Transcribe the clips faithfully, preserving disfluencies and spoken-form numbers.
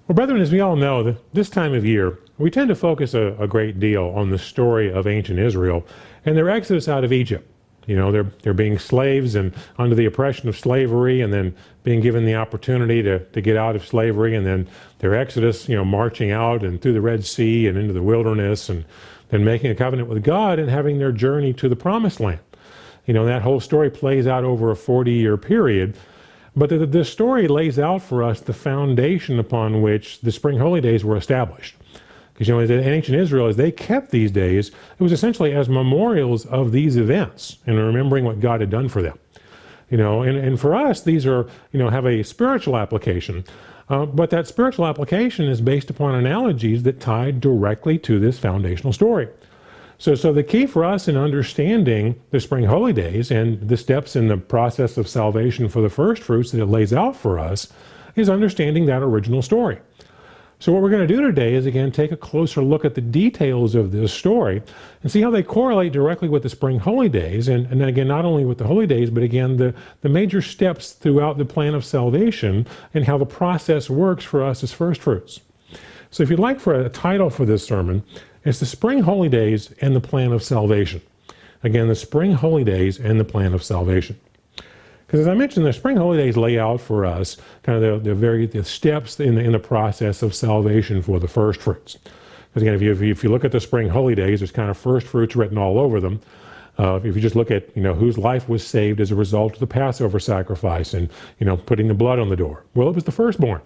Well, brethren, as we all know, that this time of year, we tend to focus a, a great deal on the story of ancient Israel and their exodus out of Egypt. You know, they're, they're being slaves and under the oppression of slavery, and then being given the opportunity to, to get out of slavery, and then their exodus, you know, marching out and through the Red Sea and into the wilderness, and then making a covenant with God and having their journey to the Promised Land. You know, that whole story plays out over a forty-year period. But the, the story lays out for us the foundation upon which the Spring Holy Days were established. Because, you know, in ancient Israel, as they kept these days, it was essentially as memorials of these events and remembering what God had done for them. You know, and, and for us, these are, you know, have a spiritual application. Uh, but that spiritual application is based upon analogies that tie directly to this foundational story. So, so the key for us in understanding the Spring Holy Days and the steps in the process of salvation for the first fruits that it lays out for us is understanding that original story. So what we're going to do today is, again, take a closer look at the details of this story and see how they correlate directly with the Spring Holy Days, and, and then again, not only with the Holy Days, but again, the, the major steps throughout the plan of salvation and how the process works for us as first fruits. So if you'd like for a title for this sermon, it's the Spring Holy Days and the Plan of Salvation. Again, the Spring Holy Days and the Plan of Salvation. Because as I mentioned, the Spring Holy Days lay out for us kind of the, the very the steps in the, in the process of salvation for the first fruits. Because again, if you, if you look at the Spring Holy Days, there's kind of first fruits written all over them. Uh, if you just look at, you know, whose life was saved as a result of the Passover sacrifice and, you know, putting the blood on the door. Well, it was the firstborn.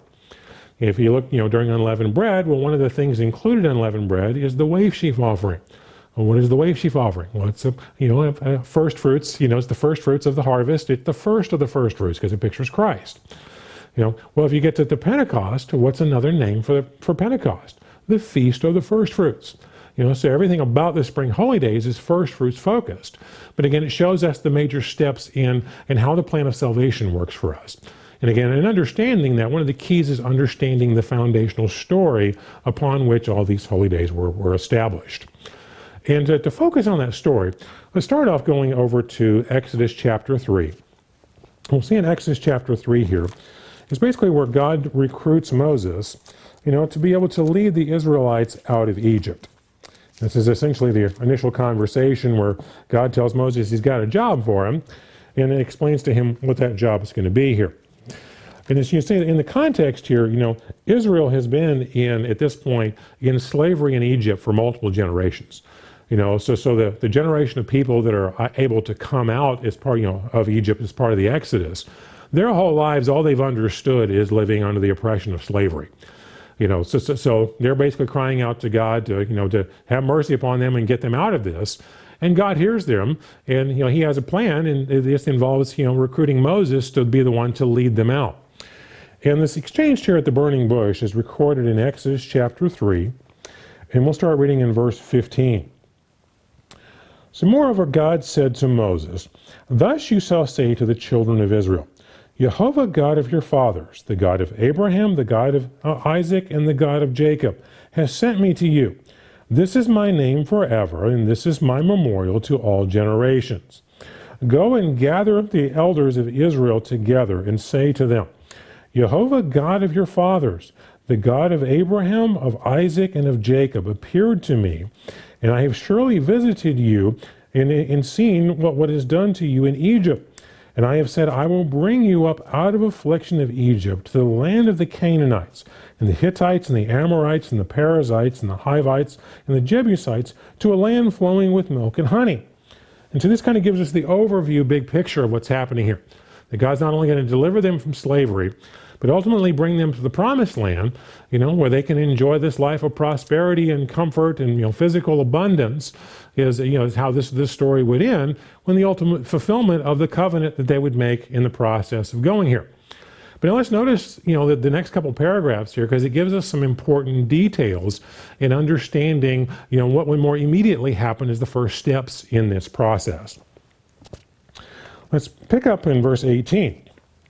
If you look, you know, during unleavened bread, well, one of the things included in unleavened bread is the wave sheaf offering. Well, what is the wave sheaf offering? Well, it's a, you know, a, a first fruits. You know, it's the first fruits of the harvest. It's the first of the first fruits because it pictures Christ. You know, well, if you get to the Pentecost, what's another name for the, for Pentecost? The Feast of the First Fruits. You know, so everything about the Spring Holy Days is first fruits focused. But again, it shows us the major steps in and how the plan of salvation works for us. And again, in understanding that, one of the keys is understanding the foundational story upon which all these holy days were, were established. And to, to focus on that story, let's start off going over to Exodus chapter three. We'll see in Exodus chapter three here, is basically where God recruits Moses, you know, to be able to lead the Israelites out of Egypt. This is essentially the initial conversation where God tells Moses he's got a job for him, and it explains to him what that job is going to be here. And as you see, in the context here, you know, Israel has been in, at this point, in slavery in Egypt for multiple generations. You know, so so the, the generation of people that are able to come out as part, you know, of Egypt as part of the Exodus, their whole lives, all they've understood is living under the oppression of slavery. You know, so, so, so they're basically crying out to God to, you know, to have mercy upon them and get them out of this. And God hears them, and, you know, he has a plan, and this involves, you know, recruiting Moses to be the one to lead them out. And this exchange here at the burning bush is recorded in Exodus chapter three, and we'll start reading in verse fifteen. So moreover, God said to Moses, "Thus you shall say to the children of Israel, Jehovah God of your fathers, the God of Abraham, the God of Isaac, and the God of Jacob, has sent me to you. This is my name forever, and this is my memorial to all generations. Go and gather the elders of Israel together, and say to them, Jehovah God of your fathers, the God of Abraham, of Isaac, and of Jacob, appeared to me, and I have surely visited you and, and seen what, what is done to you in Egypt. And I have said, I will bring you up out of affliction of Egypt to the land of the Canaanites, and the Hittites, and the Amorites, and the Perizzites, and the Hivites, and the Jebusites, to a land flowing with milk and honey." And so this kind of gives us the overview, big picture of what's happening here. That God's not only going to deliver them from slavery, but ultimately bring them to the Promised Land, you know, where they can enjoy this life of prosperity and comfort and, you know, physical abundance. Is, you know, is how this this story would end, when the ultimate fulfillment of the covenant that they would make in the process of going here. But now let's notice, you know, the, the next couple paragraphs here, because it gives us some important details in understanding, you know, what would more immediately happen as the first steps in this process. Let's pick up in verse eighteen.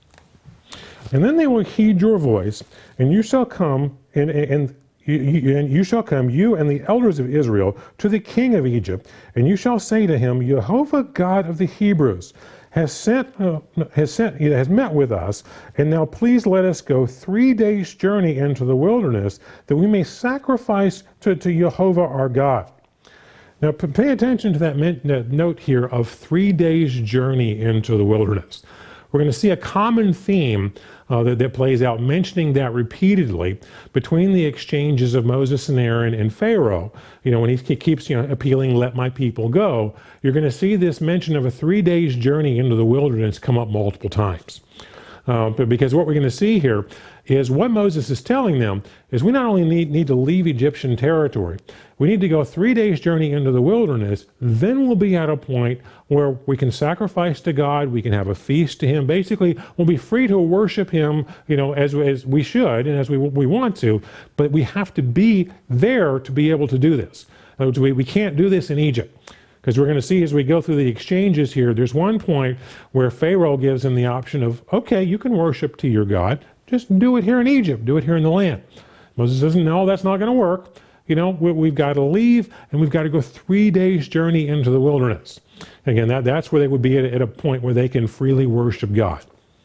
"And then they will heed your voice, and you shall come, and, and, you, and you shall come, you and the elders of Israel, to the king of Egypt, and you shall say to him, Jehovah God of the Hebrews has sent, uh, has sent, has met with us, and now please let us go three days' journey into the wilderness, that we may sacrifice to, to Jehovah our God. Now pay attention to that, that note here of three days' journey into the wilderness. We're going to see a common theme uh, that, that plays out, mentioning that repeatedly between the exchanges of Moses and Aaron and Pharaoh. You know, when he, he keeps you know, appealing, let my people go, you're going to see this mention of a three days journey into the wilderness come up multiple times. Uh, but because what we're going to see here is what Moses is telling them is we not only need, need to leave Egyptian territory, we need to go three days journey into the wilderness, then we'll be at a point where we can sacrifice to God, we can have a feast to him. Basically, we'll be free to worship him, you know, as, as we should and as we, we want to, but we have to be there to be able to do this. Uh, we, we can't do this in Egypt. Because we're going to see as we go through the exchanges here, there's one point where Pharaoh gives him the option of, okay, you can worship to your God, just do it here in Egypt, do it here in the land. Moses says, no, that's not going to work. You know, we, we've got to leave, and we've got to go three days' journey into the wilderness. Again, that, that's where they would be at, at a point where they can freely worship God.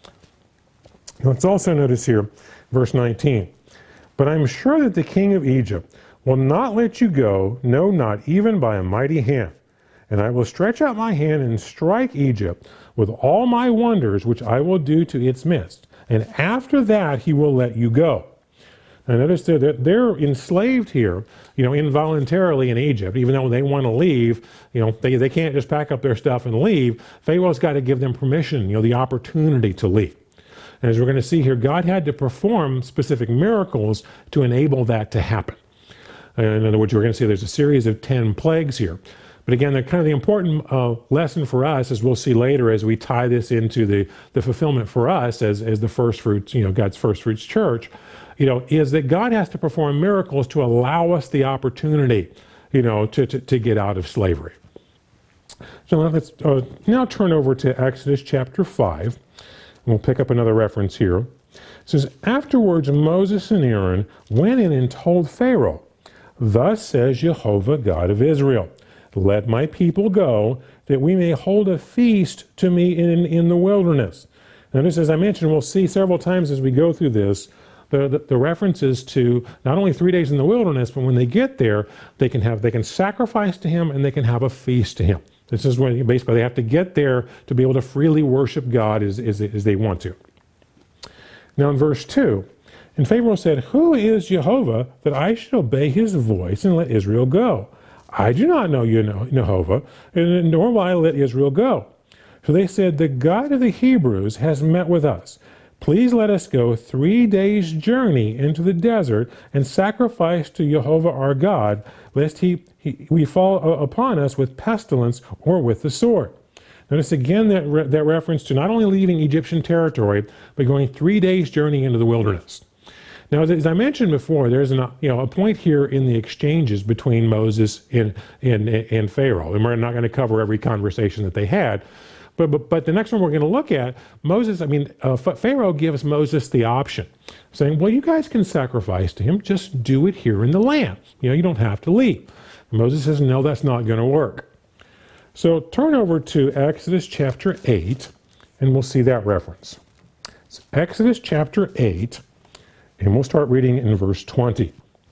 Let's also notice here, verse nineteen, but I'm sure that the king of Egypt will not let you go, no, not even by a mighty hand. And I will stretch out my hand and strike Egypt with all my wonders, which I will do to its midst. And after that, he will let you go. Now notice that they're enslaved here, you know, involuntarily in Egypt, even though they want to leave, you know, they, they can't just pack up their stuff and leave. Pharaoh's got to give them permission, you know, the opportunity to leave. And as we're going to see here, God had to perform specific miracles to enable that to happen. In other words, we're going to see there's a series of ten plagues here. But again, the kind of the important uh, lesson for us, as we'll see later as we tie this into the, the fulfillment for us as, as the first fruits, you know, God's first fruits church, you know, is that God has to perform miracles to allow us the opportunity, you know, to, to, to get out of slavery. So let's uh, now turn over to Exodus chapter five, and we'll pick up another reference here. It says, afterwards Moses and Aaron went in and told Pharaoh, thus says Jehovah, God of Israel, let my people go, that we may hold a feast to me in, in the wilderness. Notice, as I mentioned, we'll see several times as we go through this, the, the, the references to not only three days in the wilderness, but when they get there, they can have they can sacrifice to him and they can have a feast to him. This is when basically they have to get there to be able to freely worship God as, as, as they want to. Now in verse two, and Pharaoh said, who is Jehovah that I should obey his voice and let Israel go? I do not know you, Jehovah, nor will I let Israel go. So they said, the God of the Hebrews has met with us. Please let us go three days' journey into the desert and sacrifice to Jehovah our God, lest he, he we fall upon us with pestilence or with the sword. Notice again that, re, that reference to not only leaving Egyptian territory, but going three days' journey into the wilderness. Now, as I mentioned before, there's an, you know, a point here in the exchanges between Moses and, and, and Pharaoh. And we're not going to cover every conversation that they had. But, but, but the next one we're going to look at, Moses, I mean, uh, Pharaoh gives Moses the option, saying, well, you guys can sacrifice to him. Just do it here in the land. You know, you don't have to leave. And Moses says, no, that's not going to work. So turn over to Exodus chapter eight, and we'll see that reference. It's Exodus chapter eight. And we'll start reading in verse twenty.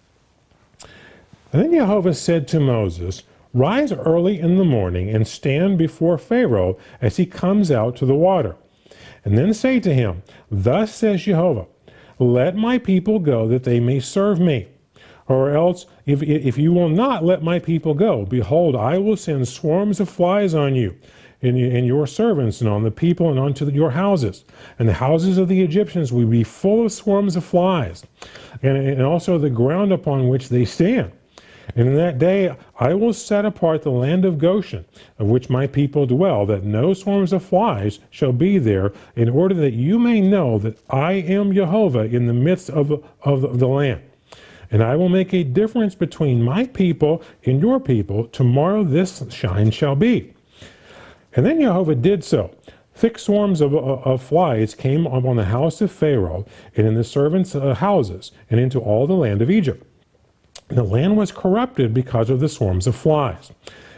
And then Jehovah said to Moses, rise early in the morning and stand before Pharaoh as he comes out to the water. And then say to him, thus says Jehovah, let my people go that they may serve me. Or else, if, if you will not let my people go, behold, I will send swarms of flies on you, and, and your servants, and on the people, and onto your houses. And the houses of the Egyptians will be full of swarms of flies, and, and also the ground upon which they stand. And in that day I will set apart the land of Goshen, of which my people dwell, that no swarms of flies shall be there, in order that you may know that I am Jehovah in the midst of, of the land. And I will make a difference between my people and your people. Tomorrow this shine shall be. And then Jehovah did so. Thick swarms of, of flies came upon the house of Pharaoh, and in the servants' uh, houses, and into all the land of Egypt. And the land was corrupted because of the swarms of flies.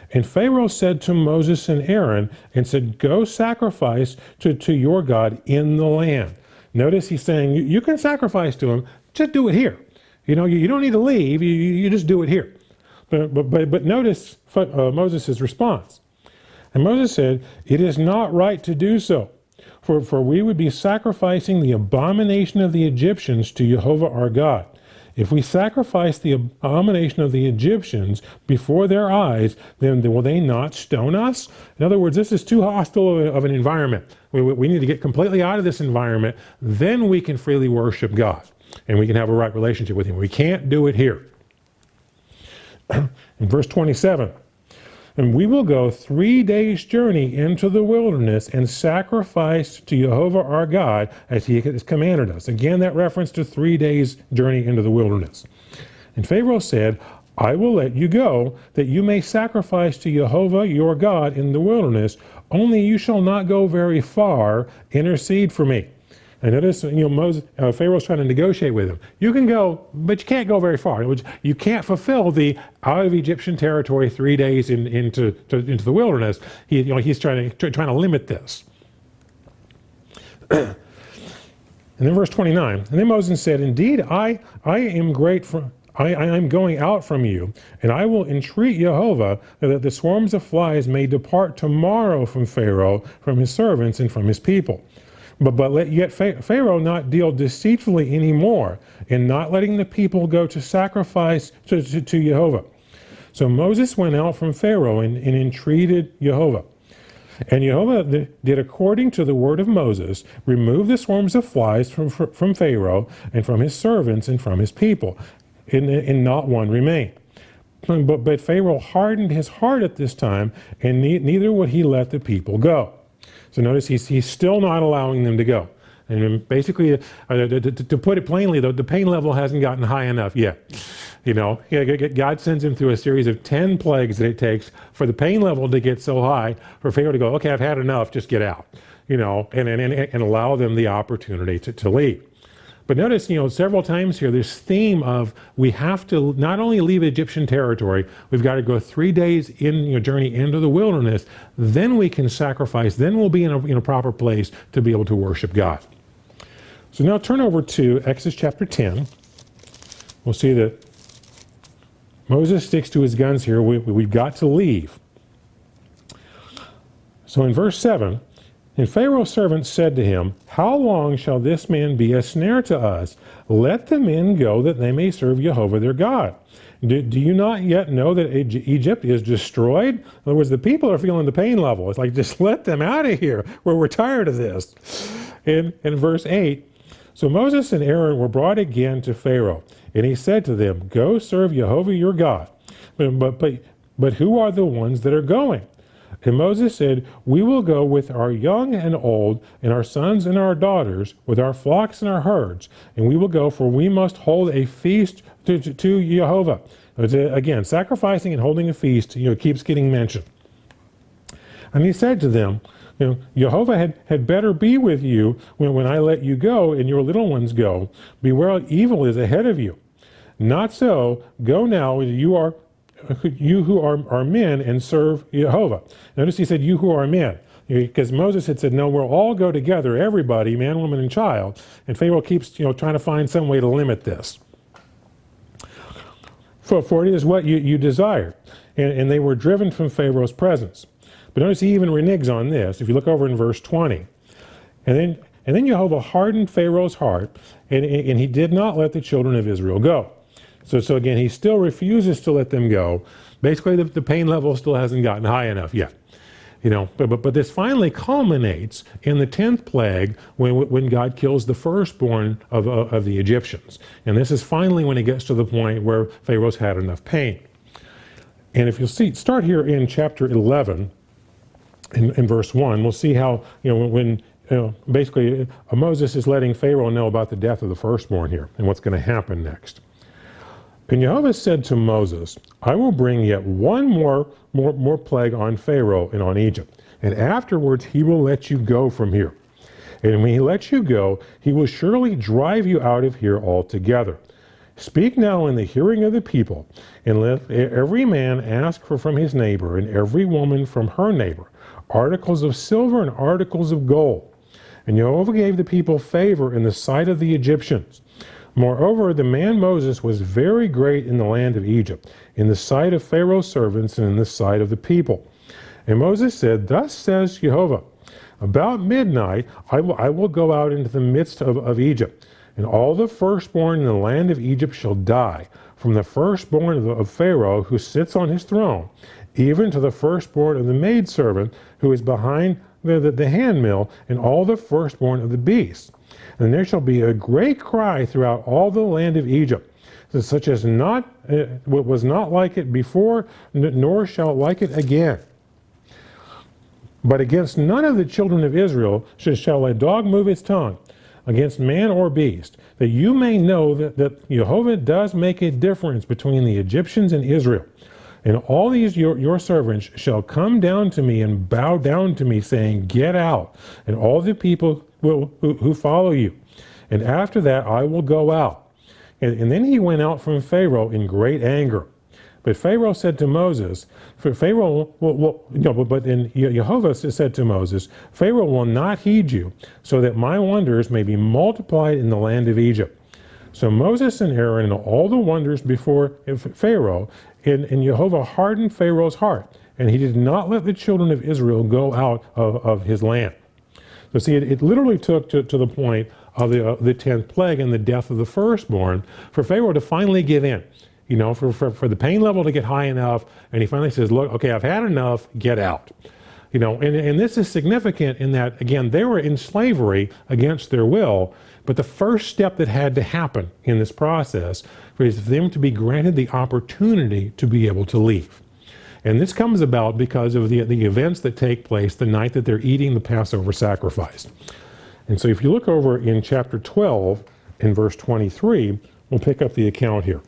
And Pharaoh said to Moses and Aaron, and said, go sacrifice to, to your God in the land. Notice he's saying, you, you can sacrifice to him, just do it here. You know, you, you don't need to leave, you, you just do it here. But, but, but, but notice uh, Moses' response. And Moses said, it is not right to do so, for, for we would be sacrificing the abomination of the Egyptians to Jehovah our God. If we sacrifice the abomination of the Egyptians before their eyes, then will they not stone us? In other words, this is too hostile of an environment. We, we need to get completely out of this environment. Then we can freely worship God, and we can have a right relationship with him. We can't do it here. In verse twenty-seven, and we will go three days' journey into the wilderness and sacrifice to Jehovah our God as he has commanded us. Again, that reference to three days' journey into the wilderness. And Pharaoh said, I will let you go, that you may sacrifice to Jehovah your God in the wilderness, only you shall not go very far. Intercede for me. And notice, you know, Moses, uh, Pharaoh's trying to negotiate with him. You can go, but you can't go very far. You can't fulfill the out of Egyptian territory three days in, into to, into the wilderness. He, you know, he's trying to trying to limit this. And then verse twenty-nine. And then Moses said, "Indeed, I I am great from." I, I am going out from you, and I will entreat Jehovah that the swarms of flies may depart tomorrow from Pharaoh, from his servants, and from his people. But, but let yet Pharaoh not deal deceitfully anymore in not letting the people go to sacrifice to, to, to Jehovah. So Moses went out from Pharaoh and, and entreated Jehovah. And Jehovah did according to the word of Moses, remove the swarms of flies from, from Pharaoh and from his servants and from his people, and, and not one remained. But, but Pharaoh hardened his heart at this time, and ne neither would he let the people go. So notice he's, he's still not allowing them to go. And basically, uh, to, to, to put it plainly, though, the pain level hasn't gotten high enough yet. You know, God sends him through a series of ten plagues that it takes for the pain level to get so high for Pharaoh to go, okay, I've had enough, just get out. You know, and, and, and allow them the opportunity to, to leave. But notice, you know, several times here, this theme of we have to not only leave Egyptian territory, we've got to go three days in your journey into the wilderness, then we can sacrifice, then we'll be in a, in a proper place to be able to worship God. So now turn over to Exodus chapter ten. We'll see that Moses sticks to his guns here. We, we've got to leave. So in verse seven, and Pharaoh's servants said to him, how long shall this man be a snare to us? Let the men go that they may serve Jehovah their God. Do, do you not yet know that Egypt is destroyed? In other words, the people are feeling the pain level. It's like, just let them out of here. We're, we're tired of this. In, in verse eight, so Moses and Aaron were brought again to Pharaoh, and he said to them, go serve Jehovah your God. But, but, but, but who are the ones that are going? And Moses said, we will go with our young and old, and our sons and our daughters, with our flocks and our herds, and we will go, for we must hold a feast to, to, to Jehovah. Again, sacrificing and holding a feast, you know, keeps getting mentioned. And he said to them, you know, Jehovah had, had better be with you when, when I let you go and your little ones go. Beware, evil is ahead of you. Not so, go now, you are you who are, are men, and serve Jehovah. Notice he said, you who are men, because Moses had said, no, we'll all go together, everybody, man, woman, and child. And Pharaoh keeps, you know, trying to find some way to limit this. For, for it is what you, you desire. And, and they were driven from Pharaoh's presence. But notice he even reneges on this. If you look over in verse twenty, and then, and then Jehovah hardened Pharaoh's heart, and, and he did not let the children of Israel go. So, so again, he still refuses to let them go. Basically, the, the pain level still hasn't gotten high enough yet. You know, but, but, but this finally culminates in the tenth plague when, when God kills the firstborn of, of, of the Egyptians. And this is finally when it gets to the point where Pharaoh's had enough pain. And if you'll see, start here in chapter eleven, in, in verse one, we'll see how, you know, when, you know, basically uh, Moses is letting Pharaoh know about the death of the firstborn here and what's going to happen next. And Jehovah said to Moses, I will bring yet one more, more, more plague on Pharaoh and on Egypt, and afterwards he will let you go from here. And when he lets you go, he will surely drive you out of here altogether. Speak now in the hearing of the people, and let every man ask for from his neighbor, and every woman from her neighbor, articles of silver and articles of gold. And Jehovah gave the people favor in the sight of the Egyptians. Moreover, the man Moses was very great in the land of Egypt, in the sight of Pharaoh's servants and in the sight of the people. And Moses said, Thus says Jehovah, about midnight I will, I will go out into the midst of, of Egypt, and all the firstborn in the land of Egypt shall die, from the firstborn of, the, of Pharaoh who sits on his throne, even to the firstborn of the maidservant who is behind the, the, the handmill, and all the firstborn of the beasts. And there shall be a great cry throughout all the land of Egypt, such as not uh, was not like it before, nor shall like it again. But against none of the children of Israel shall a dog move its tongue, against man or beast, that you may know that, that Jehovah does make a difference between the Egyptians and Israel. And all these your, your servants shall come down to me and bow down to me, saying, Get out, and all the people will, who, who follow you. And after that I will go out. And, and then he went out from Pharaoh in great anger. But Pharaoh said to Moses, for Pharaoh, will, will, no, but, but then Jehovah said to Moses, Pharaoh will not heed you, so that my wonders may be multiplied in the land of Egypt. So Moses and Aaron and all the wonders before Pharaoh, and, and Jehovah hardened Pharaoh's heart, and he did not let the children of Israel go out of, of his land. So see, it, it literally took to, to the point of the, uh, the tenth plague and the death of the firstborn for Pharaoh to finally give in. You know, for, for, for the pain level to get high enough, and he finally says, look, okay, I've had enough, get out. You know, and, and this is significant in that, again, they were in slavery against their will, but the first step that had to happen in this process was for them to be granted the opportunity to be able to leave. And this comes about because of the, the events that take place the night that they're eating the Passover sacrifice. And so if you look over in chapter twelve, in verse twenty-three, we'll pick up the account here.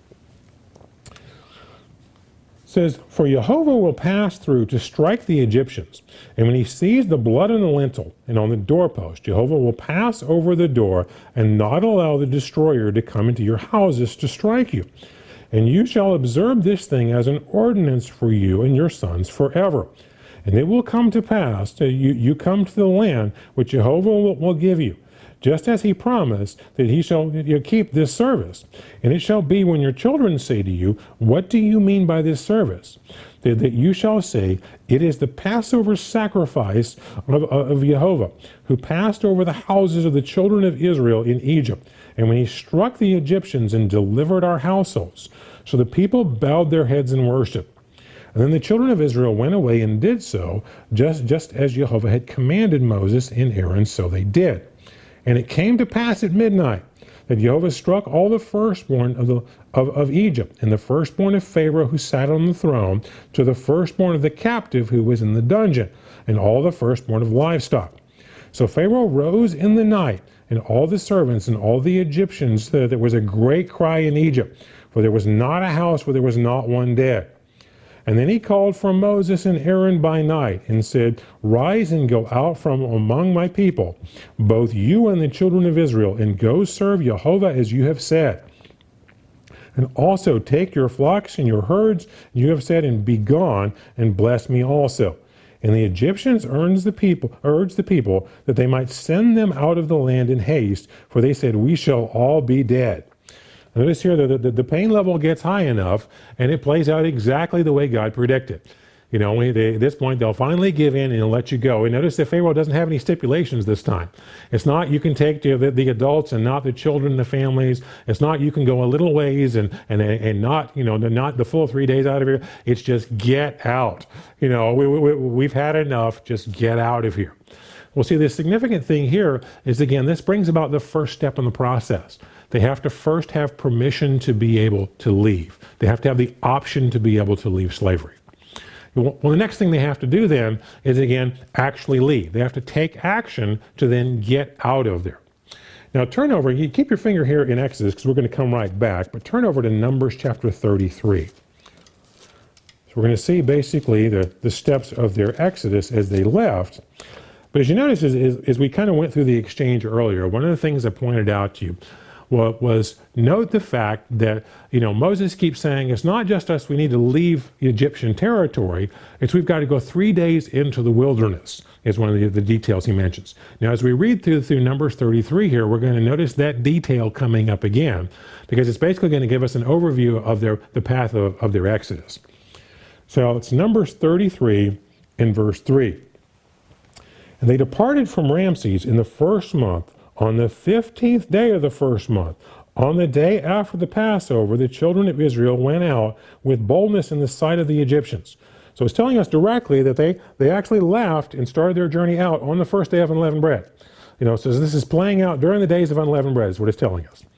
It says, For Jehovah will pass through to strike the Egyptians, and when he sees the blood on the lintel and on the doorpost, Jehovah will pass over the door and not allow the destroyer to come into your houses to strike you. And you shall observe this thing as an ordinance for you and your sons forever. And it will come to pass that you, you come to the land which Jehovah will, will give you, just as he promised that he shall you keep this service. And it shall be when your children say to you, What do you mean by this service? That, that you shall say, It is the Passover sacrifice of, of Jehovah, who passed over the houses of the children of Israel in Egypt, and when he struck the Egyptians and delivered our households. So the people bowed their heads in worship. And then the children of Israel went away and did so, just, just as Jehovah had commanded Moses and Aaron, so they did. And it came to pass at midnight that Jehovah struck all the firstborn of, the, of, of Egypt, and the firstborn of Pharaoh who sat on the throne, to the firstborn of the captive who was in the dungeon, and all the firstborn of livestock. So Pharaoh rose in the night, and all the servants and all the Egyptians, that there was a great cry in Egypt, for there was not a house where there was not one dead. And then he called for Moses and Aaron by night and said, Rise and go out from among my people, both you and the children of Israel, and go serve Jehovah as you have said. And also take your flocks and your herds, you have said, and be gone, and bless me also. And the Egyptians urged the people, urged the people that they might send them out of the land in haste, for they said, We shall all be dead. Notice here that the, the pain level gets high enough, and it plays out exactly the way God predicted. You know, they, at this point, they'll finally give in and let you go. And notice that Pharaoh doesn't have any stipulations this time. It's not you can take the, the, the adults and not the children, the families. It's not you can go a little ways and, and, and not, you know, not the full three days out of here. It's just get out. You know, we, we, we've had enough. Just get out of here. Well, see, the significant thing here is, again, this brings about the first step in the process. They have to first have permission to be able to leave. They have to have the option to be able to leave slavery. Well, the next thing they have to do then is, again, actually leave. They have to take action to then get out of there. Now turn over, you keep your finger here in Exodus because we're going to come right back, but turn over to Numbers chapter thirty-three. So we're going to see basically the, the steps of their Exodus as they left. But as you notice, as, as, as we kind of went through the exchange earlier, one of the things I pointed out to you was, was note the fact that, you know, Moses keeps saying it's not just us, we need to leave Egyptian territory, it's we've got to go three days into the wilderness, is one of the, the details he mentions. Now, as we read through, through Numbers thirty-three here, we're going to notice that detail coming up again, because it's basically going to give us an overview of their the path of, of their exodus. So it's Numbers thirty-three in verse three. And they departed from Ramses in the first month, on the fifteenth day of the first month. On the day after the Passover, the children of Israel went out with boldness in the sight of the Egyptians. So it's telling us directly that they, they actually left and started their journey out on the first day of unleavened bread. You know, so this is playing out during the days of unleavened bread, is what it's telling us.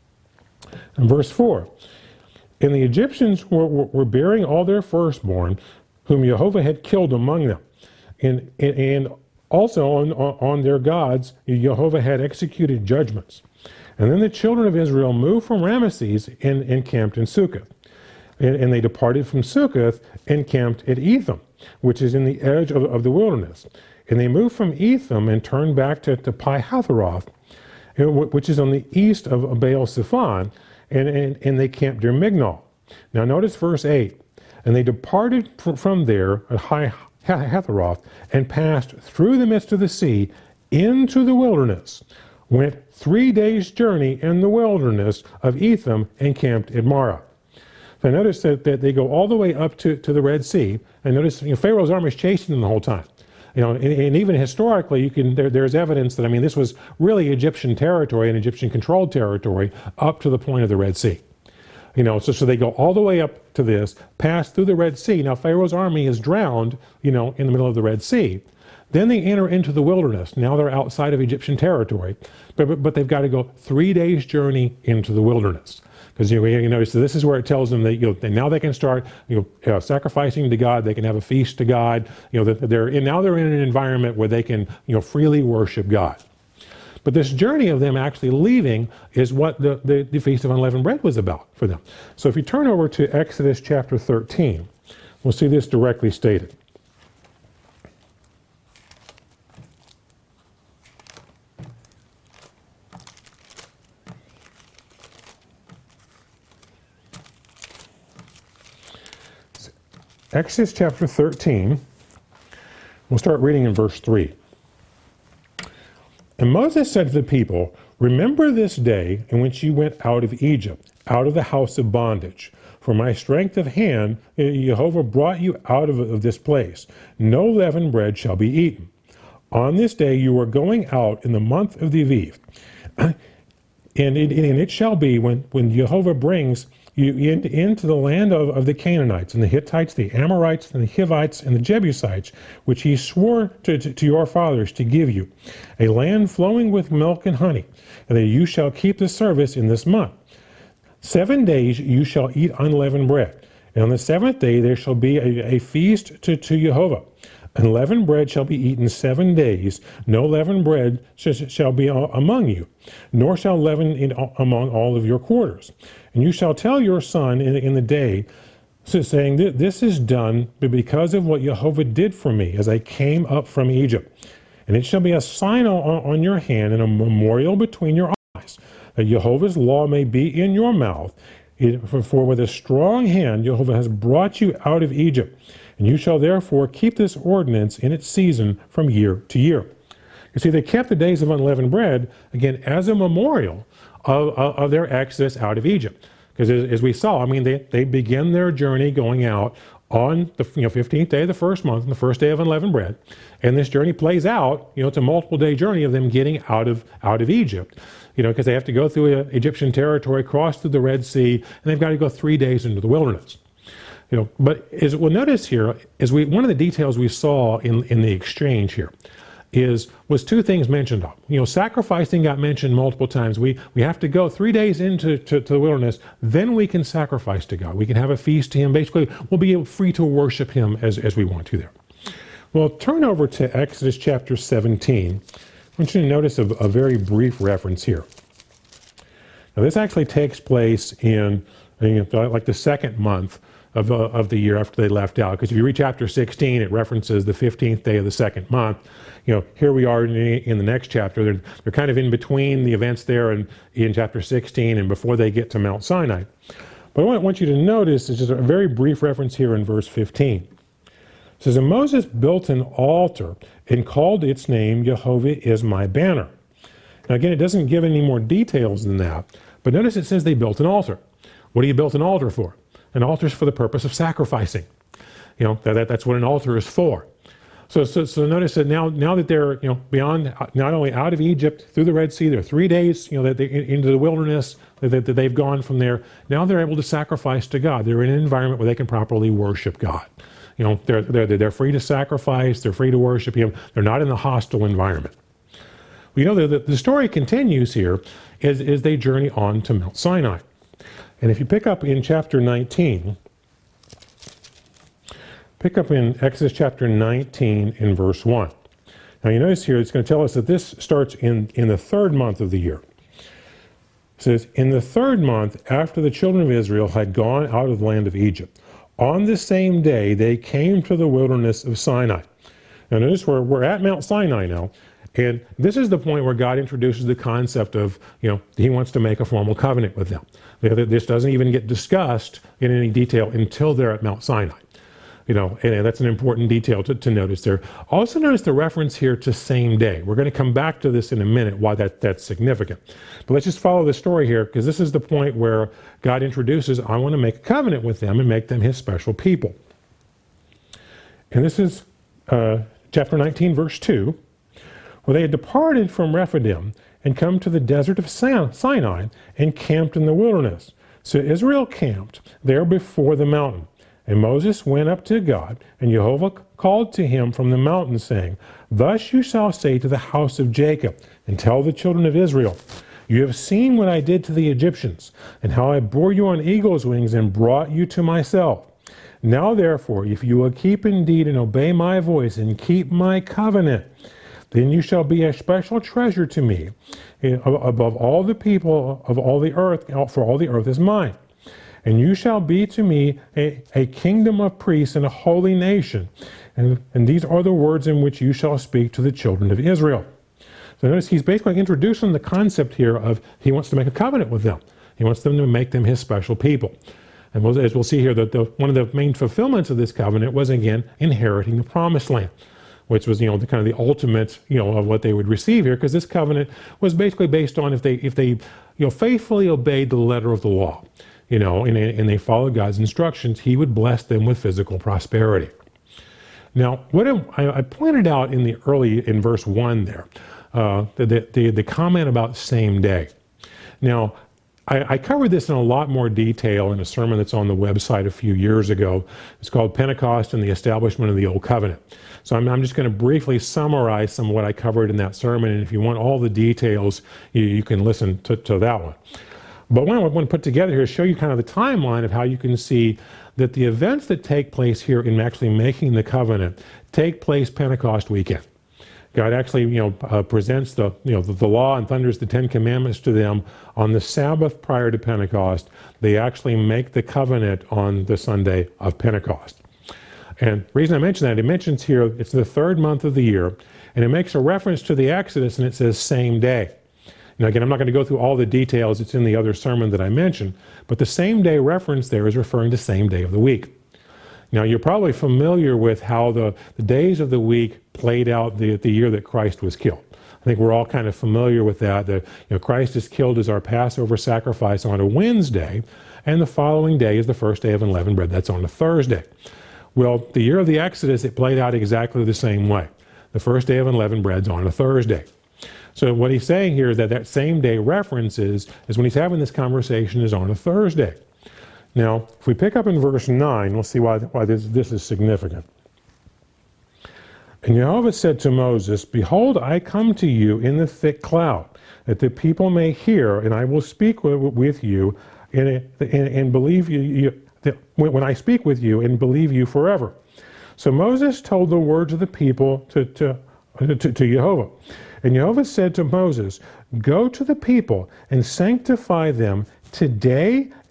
In verse four, and the Egyptians were, were, were bearing all their firstborn, whom Jehovah had killed among them. And, and, and also on, on their gods, Jehovah had executed judgments. And then the children of Israel moved from Ramesses and encamped in Succoth. And, and they departed from Succoth and camped at Etham, which is in the edge of, of the wilderness. And they moved from Etham and turned back to, to Pi-Hatheroth, which is on the east of Baal Zephon, and, and, and they camped near Mignol. Now notice verse eight. And they departed from there at Pi-Hatheroth and passed through the midst of the sea into the wilderness, went three days' journey in the wilderness of Etham and camped at Marah. So notice that, that they go all the way up to, to the Red Sea, and notice, you know, Pharaoh's army is chasing them the whole time. You know, and, and even historically, you can there, there's evidence that, I mean, this was really Egyptian territory and Egyptian-controlled territory up to the point of the Red Sea. You know, so, so they go all the way up to this, pass through the Red Sea. Now, Pharaoh's army is drowned, you know, in the middle of the Red Sea. Then they enter into the wilderness. Now they're outside of Egyptian territory, but, but, but they've got to go three days' journey into the wilderness. Because, you know, you know, so this is where it tells them that, you know, now they can start, you know, uh, sacrificing to God. They can have a feast to God. You know, that they're in, now they're in an environment where they can, you know, freely worship God. But this journey of them actually leaving is what the, the, the Feast of Unleavened Bread was about for them. So if you turn over to Exodus chapter thirteen, we'll see this directly stated. Exodus chapter thirteen, we'll start reading in verse three. And Moses said to the people, remember this day in which you went out of Egypt, out of the house of bondage. For my strength of hand, Jehovah brought you out of, of this place. No leavened bread shall be eaten. On this day you are going out in the month of the Aviv. And it, and it shall be when, when Jehovah brings you in, into the land of, of the Canaanites and the Hittites, the Amorites, and the Hivites, and the Jebusites, which he swore to, to, to your fathers to give you, a land flowing with milk and honey, and that you shall keep the service in this month. Seven days you shall eat unleavened bread, and on the seventh day there shall be a, a feast to, to Jehovah. Unleavened bread shall be eaten seven days. No leavened bread sh- shall be among you, nor shall leaven in, among all of your quarters. And you shall tell your son in, in the day, so saying, this is done because of what Jehovah did for me as I came up from Egypt. And it shall be a sign on, on your hand and a memorial between your eyes, that Jehovah's law may be in your mouth. It, for, for with a strong hand Jehovah has brought you out of Egypt. And you shall therefore keep this ordinance in its season from year to year. You see, they kept the days of unleavened bread, again, as a memorial of, of, of their exodus out of Egypt. Because as, as we saw, I mean, they, they begin their journey going out on the you know, fifteenth day of the first month, and the first day of unleavened bread. And this journey plays out, you know, it's a multiple day journey of them getting out of, out of Egypt. You know, because they have to go through uh, Egyptian territory, cross through the Red Sea, and they've got to go three days into the wilderness. You know, but as we'll notice here, is we one of the details we saw in, in the exchange here is was two things mentioned. You know, sacrificing got mentioned multiple times. We we have to go three days into to, to the wilderness, then we can sacrifice to God. We can have a feast to him. Basically, we'll be free to worship him as, as we want to there. Well, turn over to Exodus chapter seventeen. I want you to notice a, a very brief reference here. Now, this actually takes place in, in like the second month of, uh, of the year after they left out. Because if you read chapter sixteen, it references the fifteenth day of the second month. You know, here we are in, in the next chapter. They're, they're kind of in between the events there in, in chapter sixteen and before they get to Mount Sinai. But what I want you to notice is just a very brief reference here in verse fifteen. It says, and Moses built an altar and called its name, Jehovah is my banner. Now again, it doesn't give any more details than that, but notice it says they built an altar. What do you build an altar for? An altar is for the purpose of sacrificing. You know, that, that's what an altar is for. So, so, so notice that now, now that they're, you know, beyond, not only out of Egypt, through the Red Sea, they're three days, you know, that they, into the wilderness, that, that they've gone from there. Now they're able to sacrifice to God. They're in an environment where they can properly worship God. You know, they're, they're, they're free to sacrifice, they're free to worship Him. They're not in the hostile environment. Well, you know, the, the story continues here as, as they journey on to Mount Sinai. And if you pick up in chapter nineteen, pick up in Exodus chapter nineteen in verse one. Now you notice here it's going to tell us that this starts in, in the third month of the year. It says, in the third month after the children of Israel had gone out of the land of Egypt, on the same day they came to the wilderness of Sinai. Now notice we're, we're at Mount Sinai now, and this is the point where God introduces the concept of, you know, He wants to make a formal covenant with them. This doesn't even get discussed in any detail until they're at Mount Sinai. You know, and that's an important detail to, to notice there. Also notice the reference here to same day. We're going to come back to this in a minute, why that, that's significant. But let's just follow the story here, because this is the point where God introduces, I want to make a covenant with them and make them His special people. And this is uh, chapter nineteen, verse two, where they had departed from Rephidim and come to the desert of Sinai and camped in the wilderness. So Israel camped there before the mountain. And Moses went up to God, and Jehovah called to him from the mountain, saying, thus you shall say to the house of Jacob, and tell the children of Israel, you have seen what I did to the Egyptians, and how I bore you on eagle's wings and brought you to myself. Now therefore, if you will keep indeed and obey my voice and keep my covenant, then you shall be a special treasure to me above all the people of all the earth, for all the earth is mine. And you shall be to me a, a kingdom of priests and a holy nation. And, and these are the words in which you shall speak to the children of Israel. So notice he's basically introducing the concept here of he wants to make a covenant with them. He wants them to make them His special people. And we'll, as we'll see here, that the, one of the main fulfillments of this covenant was, again, inheriting the promised land, which was, you know, the kind of the ultimate, you know, of what they would receive here, because this covenant was basically based on if they, if they, you know, faithfully obeyed the letter of the law. You know, and, and they followed God's instructions, He would bless them with physical prosperity. Now, what I, I pointed out in the early, in verse one there, uh, the, the, the comment about same day. Now, I, I covered this in a lot more detail in a sermon that's on the website a few years ago. It's called Pentecost and the Establishment of the Old Covenant. So I'm, I'm just going to briefly summarize some of what I covered in that sermon, and if you want all the details, you, you can listen to, to that one. But what I want to put together here is show you kind of the timeline of how you can see that the events that take place here in actually making the covenant take place Pentecost weekend. God actually, you know, uh, presents the, you know, the, the law and thunders the Ten Commandments to them on the Sabbath prior to Pentecost. They actually make the covenant on the Sunday of Pentecost. And the reason I mention that, it mentions here it's the third month of the year, and it makes a reference to the Exodus, and it says same day. Now again, I'm not going to go through all the details, it's in the other sermon that I mentioned, but the same day reference there is referring to same day of the week. Now you're probably familiar with how the, the days of the week played out the, the year that Christ was killed. I think we're all kind of familiar with that. That, you know, Christ is killed as our Passover sacrifice on a Wednesday, and the following day is the first day of unleavened bread. That's on a Thursday. Well, the year of the Exodus, it played out exactly the same way. The first day of unleavened bread's on a Thursday. So what he's saying here is that that same day reference is, is when he's having this conversation is on a Thursday. Now, if we pick up in verse nine, we'll see why, why this, this is significant. And Jehovah said to Moses, behold, I come to you in the thick cloud, that the people may hear, and I will speak with, with you and, and, and believe you, you that when I speak with you and believe you forever. So Moses told the words of the people to, to, to, to Jehovah. And Jehovah said to Moses, go to the people and sanctify them today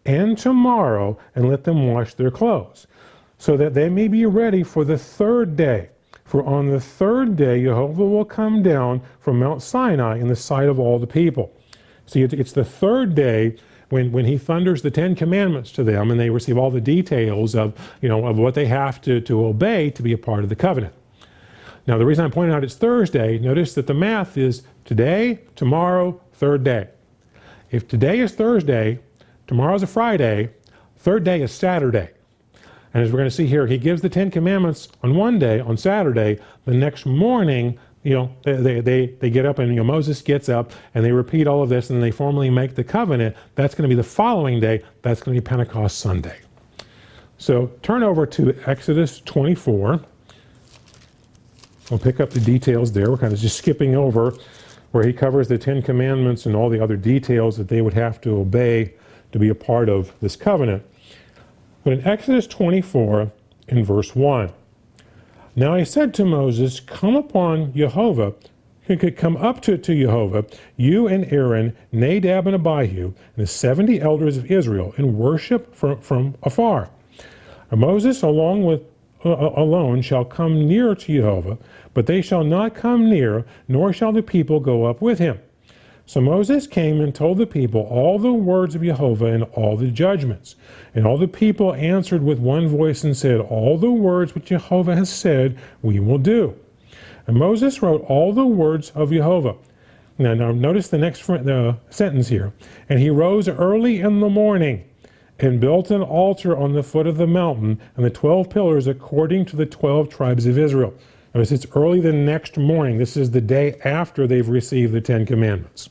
and tomorrow, and let them wash their clothes, so that they may be ready for the third day. For on the third day Jehovah will come down from Mount Sinai in the sight of all the people. See, it's the third day when, when he thunders the Ten Commandments to them, and they receive all the details of, you know, of what they have to, to obey to be a part of the covenant. Now, the reason I'm pointing out it's Thursday, notice that the math is today, tomorrow, third day. If today is Thursday, tomorrow's a Friday, third day is Saturday. And as we're going to see here, he gives the Ten Commandments on one day, on Saturday. The next morning, you know, they, they, they get up and, you know, Moses gets up and they repeat all of this and they formally make the covenant. That's going to be the following day. That's going to be Pentecost Sunday. So turn over to Exodus twenty-four. We'll pick up the details there. We're kind of just skipping over where he covers the Ten Commandments and all the other details that they would have to obey to be a part of this covenant. But in Exodus twenty-four, in verse one, now he said to Moses, come upon Jehovah, he could come up to, to Jehovah, you and Aaron, Nadab and Abihu, and the seventy elders of Israel, and worship from, from afar. And Moses, along with uh, alone, shall come near to Jehovah, but they shall not come near, nor shall the people go up with him. So Moses came and told the people all the words of Jehovah and all the judgments. And all the people answered with one voice and said, all the words which Jehovah has said, we will do. And Moses wrote all the words of Jehovah. Now, now notice the next uh, sentence here. And he rose early in the morning and built an altar on the foot of the mountain and the twelve pillars according to the twelve tribes of Israel. Notice it's early the next morning. This is the day after they've received the Ten Commandments.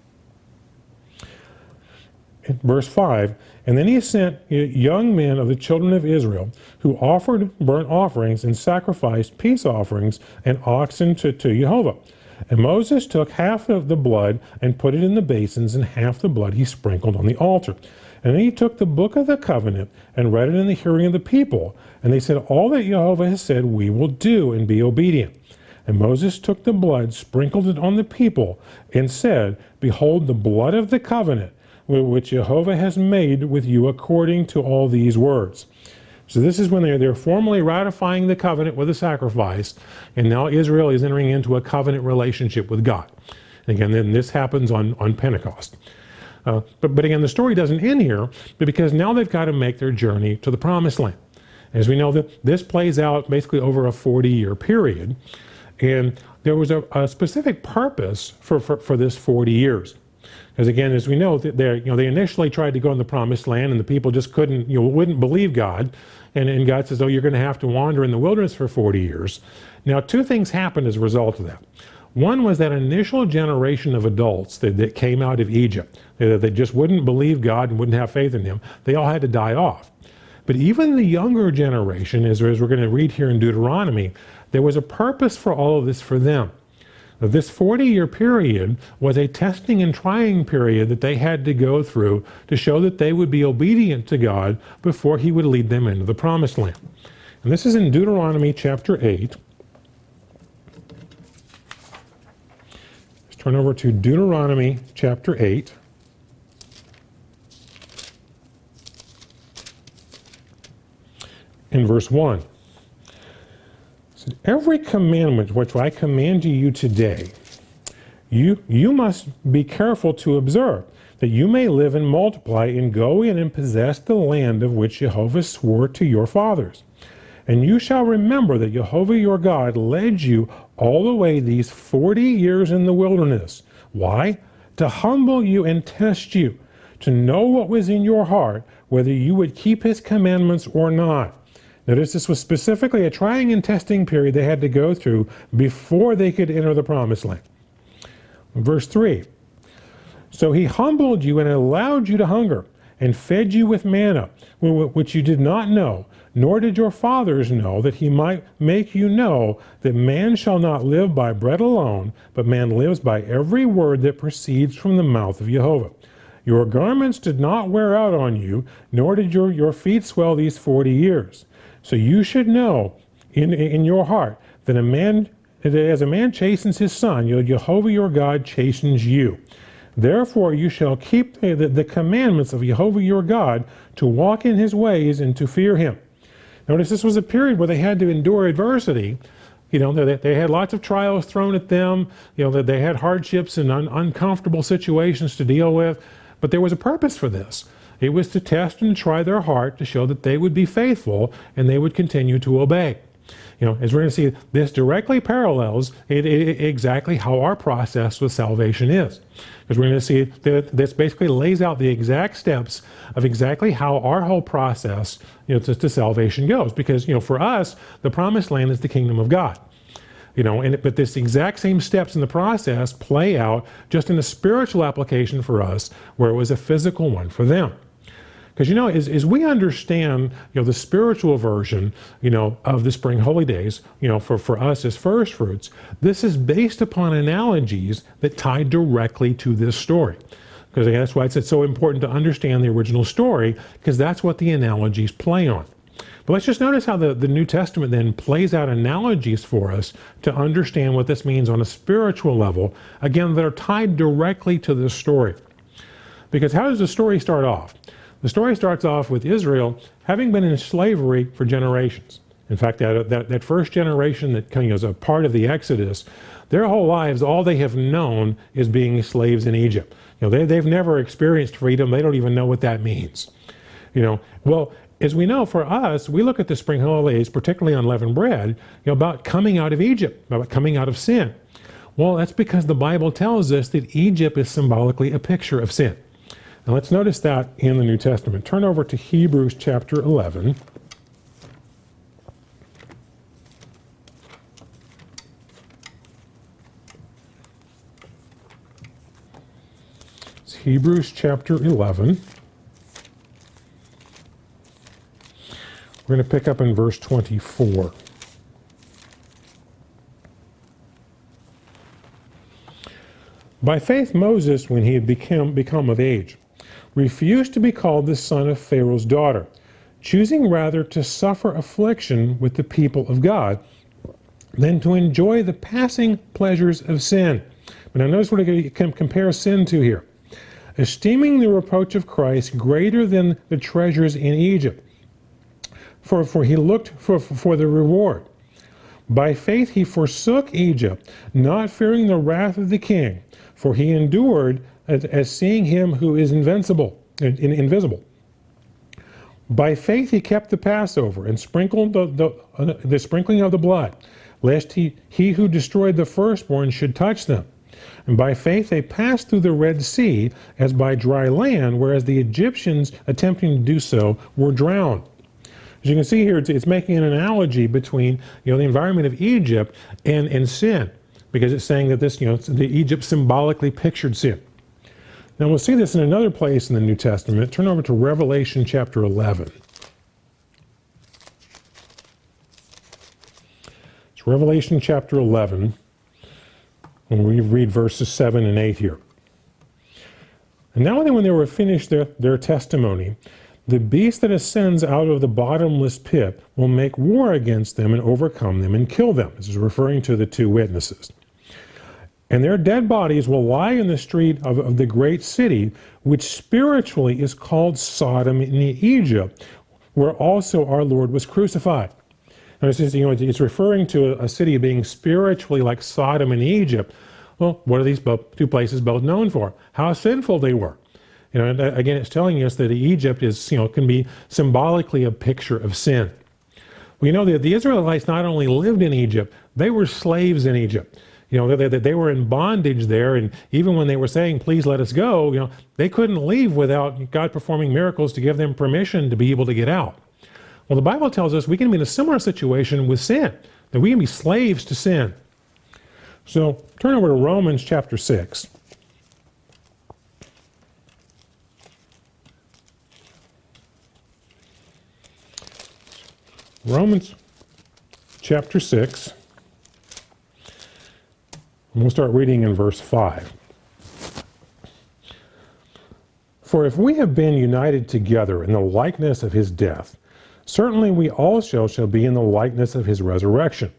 Verse five, and then he sent young men of the children of Israel who offered burnt offerings and sacrificed peace offerings and oxen to, to Jehovah. And Moses took half of the blood and put it in the basins, and half the blood he sprinkled on the altar. And then he took the book of the covenant and read it in the hearing of the people. And they said, all that Jehovah has said we will do, and be obedient. And Moses took the blood, sprinkled it on the people, and said, behold, the blood of the covenant which Jehovah has made with you according to all these words. So this is when they're, they're formally ratifying the covenant with a sacrifice, and now Israel is entering into a covenant relationship with God. And again, then this happens on, on Pentecost. Uh, but, but again, the story doesn't end here, but because now they've got to make their journey to the Promised Land. As we know, that this plays out basically over a forty-year period, and there was a, a specific purpose for, for, for this forty years. Because again, as we know, they you know they initially tried to go in the Promised Land, and the people just couldn't, you know, wouldn't believe God, and, and God says, "Oh, you're going to have to wander in the wilderness for forty years." Now, two things happened as a result of that. One was that initial generation of adults that, that came out of Egypt, they, they just wouldn't believe God and wouldn't have faith in Him. They all had to die off. But even the younger generation, as, as we're going to read here in Deuteronomy, there was a purpose for all of this for them. This forty-year period was a testing and trying period that they had to go through to show that they would be obedient to God before He would lead them into the Promised Land. And this is in Deuteronomy chapter eight. Let's turn over to Deuteronomy chapter eight. In verse one. Every commandment which I command to you today, you, you must be careful to observe, that you may live and multiply and go in and possess the land of which Jehovah swore to your fathers. And you shall remember that Jehovah your God led you all the way these forty years in the wilderness. Why? To humble you and test you, to know what was in your heart, whether you would keep His commandments or not. Notice this was specifically a trying and testing period they had to go through before they could enter the Promised Land. Verse three, so He humbled you and allowed you to hunger, and fed you with manna, which you did not know, nor did your fathers know, that He might make you know that man shall not live by bread alone, but man lives by every word that proceeds from the mouth of Jehovah. Your garments did not wear out on you, nor did your, your feet swell these forty years. So you should know in, in your heart that a man, that as a man chastens his son, Jehovah your God chastens you. Therefore you shall keep the, the, the commandments of Jehovah your God, to walk in his ways and to fear him. Notice this was a period where they had to endure adversity. You know, they, they had lots of trials thrown at them. You know, that they had hardships and un, uncomfortable situations to deal with. But there was a purpose for this. It was to test and try their heart to show that they would be faithful and they would continue to obey. You know, as we're going to see, this directly parallels it, it, exactly how our process with salvation is. Because we're going to see that this basically lays out the exact steps of exactly how our whole process, you know, to, to salvation goes. Because, you know, for us, the promised land is the kingdom of God. You know, and but this exact same steps in the process play out just in a spiritual application for us, where it was a physical one for them. Because, you know, as, as we understand, you know, the spiritual version, you know, of the spring holy days, you know, for, for us as first fruits, this is based upon analogies that tie directly to this story. Because again, that's why it's, it's so important to understand the original story, because that's what the analogies play on. But let's just notice how the, the New Testament then plays out analogies for us to understand what this means on a spiritual level, again, that are tied directly to this story. Because how does the story start off? The story starts off with Israel having been in slavery for generations. In fact, that, that, that first generation that kind of is a part of the Exodus, their whole lives, all they have known is being slaves in Egypt. You know, they, they've never experienced freedom. They don't even know what that means. You know, well, as we know, for us, we look at the spring holidays, particularly unleavened bread, you know, about coming out of Egypt, about coming out of sin. Well, that's because the Bible tells us that Egypt is symbolically a picture of sin. Now let's notice that in the New Testament. Turn over to Hebrews chapter eleven. It's Hebrews chapter eleven. We're going to pick up in verse twenty-four. By faith Moses, when he had become, become of age, refused to be called the son of Pharaoh's daughter, choosing rather to suffer affliction with the people of God than to enjoy the passing pleasures of sin. But now notice what I can compare sin to here. Esteeming the reproach of Christ greater than the treasures in Egypt, for, for he looked for, for the reward. By faith he forsook Egypt, not fearing the wrath of the king, for he endured as, as seeing him who is invincible, in, invisible. By faith he kept the Passover and sprinkled the, the, uh, the sprinkling of the blood, lest he, he who destroyed the firstborn should touch them. And by faith they passed through the Red Sea as by dry land, whereas the Egyptians attempting to do so were drowned. As you can see here, it's, it's making an analogy between, you know, the environment of Egypt and, and sin, because it's saying that this, you know, the Egypt symbolically pictured sin. Now we'll see this in another place in the New Testament. Turn over to Revelation chapter eleven. It's Revelation chapter eleven, and we read verses seven and eight here. And now when they were finished their, their testimony, the beast that ascends out of the bottomless pit will make war against them and overcome them and kill them. This is referring to the two witnesses. And their dead bodies will lie in the street of, of the great city, which spiritually is called Sodom in Egypt, where also our Lord was crucified. Now, this is, you know, it's referring to a, a city being spiritually like Sodom in Egypt. Well, what are these both, two places both known for? How sinful they were. You know, and again, it's telling us that Egypt is, you know, can be symbolically a picture of sin. We know that the Israelites not only lived in Egypt, they were slaves in Egypt. You know, they, they, they were in bondage there, and even when they were saying, please let us go, you know, they couldn't leave without God performing miracles to give them permission to be able to get out. Well, the Bible tells us we can be in a similar situation with sin, that we can be slaves to sin. So turn over to Romans chapter six. Romans chapter six, and we'll start reading in verse five. For if we have been united together in the likeness of his death, certainly we also shall be in the likeness of his resurrection.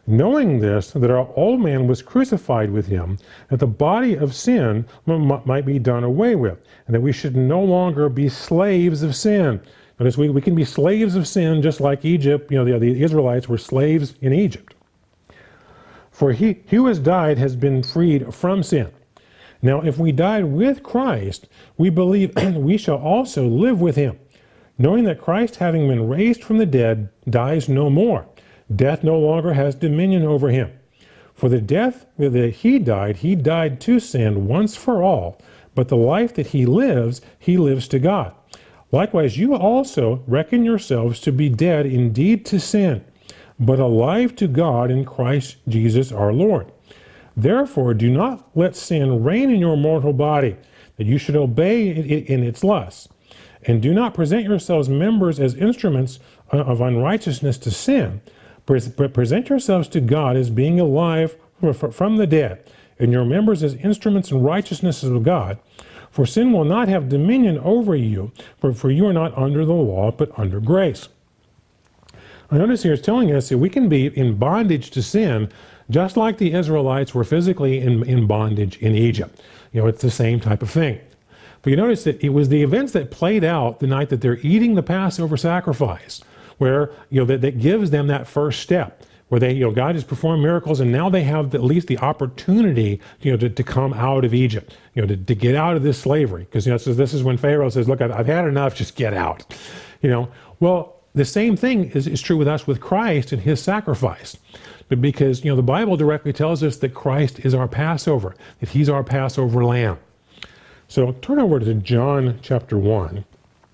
knowing this, that our old man was crucified with him, that the body of sin m- might be done away with, and that we should no longer be slaves of sin. Notice we, we can be slaves of sin just like Egypt, you know, the, the Israelites were slaves in Egypt. For he, he who has died has been freed from sin. Now, if we died with Christ, we believe we shall also live with him, knowing that Christ, having been raised from the dead, dies no more. Death no longer has dominion over him. For the death that he died, he died to sin once for all, but the life that he lives, he lives to God. Likewise, you also reckon yourselves to be dead indeed to sin, but alive to God in Christ Jesus our Lord. Therefore, do not let sin reign in your mortal body, that you should obey it in its lusts. And do not present yourselves members as instruments of unrighteousness to sin, but present yourselves to God as being alive from the dead, and your members as instruments in righteousness of God. For sin will not have dominion over you, for, for you are not under the law, but under grace. I notice here it's telling us that we can be in bondage to sin, just like the Israelites were physically in, in bondage in Egypt. You know, it's the same type of thing. But you notice that it was the events that played out the night that they're eating the Passover sacrifice, where, you know, that, that gives them that first step, where they, you know, God has performed miracles, and now they have at least the opportunity, you know, to, to come out of Egypt, you know, to, to get out of this slavery. Because, you know, so this is when Pharaoh says, look, I've, I've had enough, just get out. You know, well, the same thing is, is true with us with Christ and his sacrifice. But because, you know, the Bible directly tells us that Christ is our Passover, that he's our Passover lamb. So turn over to John chapter one.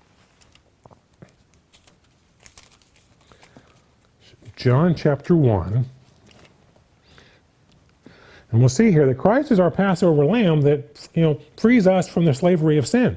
John chapter one. And we'll see here that Christ is our Passover lamb that, you know, frees us from the slavery of sin.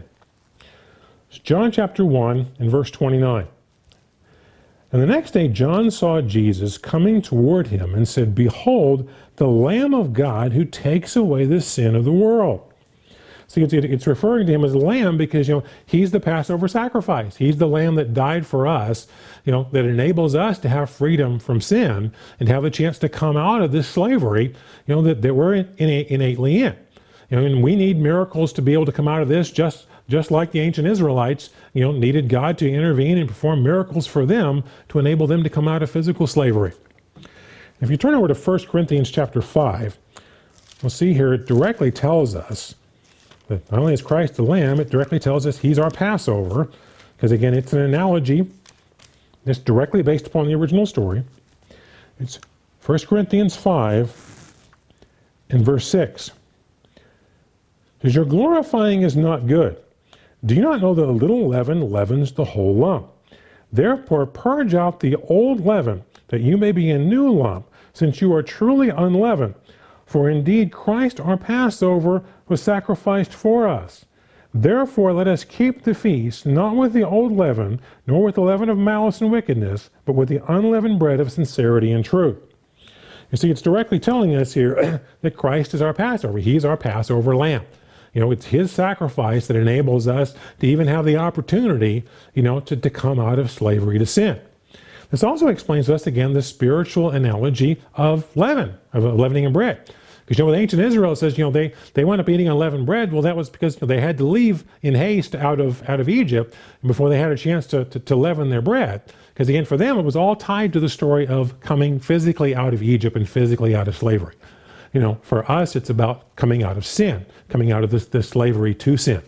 It's John chapter one and verse twenty-nine. And the next day John saw Jesus coming toward him and said, Behold, the Lamb of God who takes away the sin of the world. See, it's, it's referring to him as a lamb because, you know, he's the Passover sacrifice. He's the lamb that died for us, you know, that enables us to have freedom from sin and have a chance to come out of this slavery, you know, that, that we're in, in, innately in. You know, and we need miracles to be able to come out of this, just just like the ancient Israelites, you know, needed God to intervene and perform miracles for them to enable them to come out of physical slavery. If you turn over to First Corinthians chapter five, we'll see here it directly tells us that not only is Christ the Lamb, it directly tells us he's our Passover, because again, it's an analogy that's directly based upon the original story. It's First Corinthians five and verse six. Because your glorifying is not good. Do you not know that a little leaven leavens the whole lump? Therefore purge out the old leaven, that you may be a new lump, since you are truly unleavened. For indeed Christ our Passover was sacrificed for us. Therefore let us keep the feast, not with the old leaven, nor with the leaven of malice and wickedness, but with the unleavened bread of sincerity and truth. You see, it's directly telling us here that Christ is our Passover. He's our Passover lamb. You know, it's his sacrifice that enables us to even have the opportunity, you know, to, to come out of slavery to sin. This also explains to us, again, the spiritual analogy of leaven, of leavening of bread. Because, you know, with ancient Israel, it says, you know, they, they wound up eating unleavened bread. Well, that was because, you know, they had to leave in haste out of out of Egypt before they had a chance to, to, to leaven their bread. Because, again, for them, it was all tied to the story of coming physically out of Egypt and physically out of slavery. You know, for us, it's about coming out of sin, coming out of this, this slavery to sin.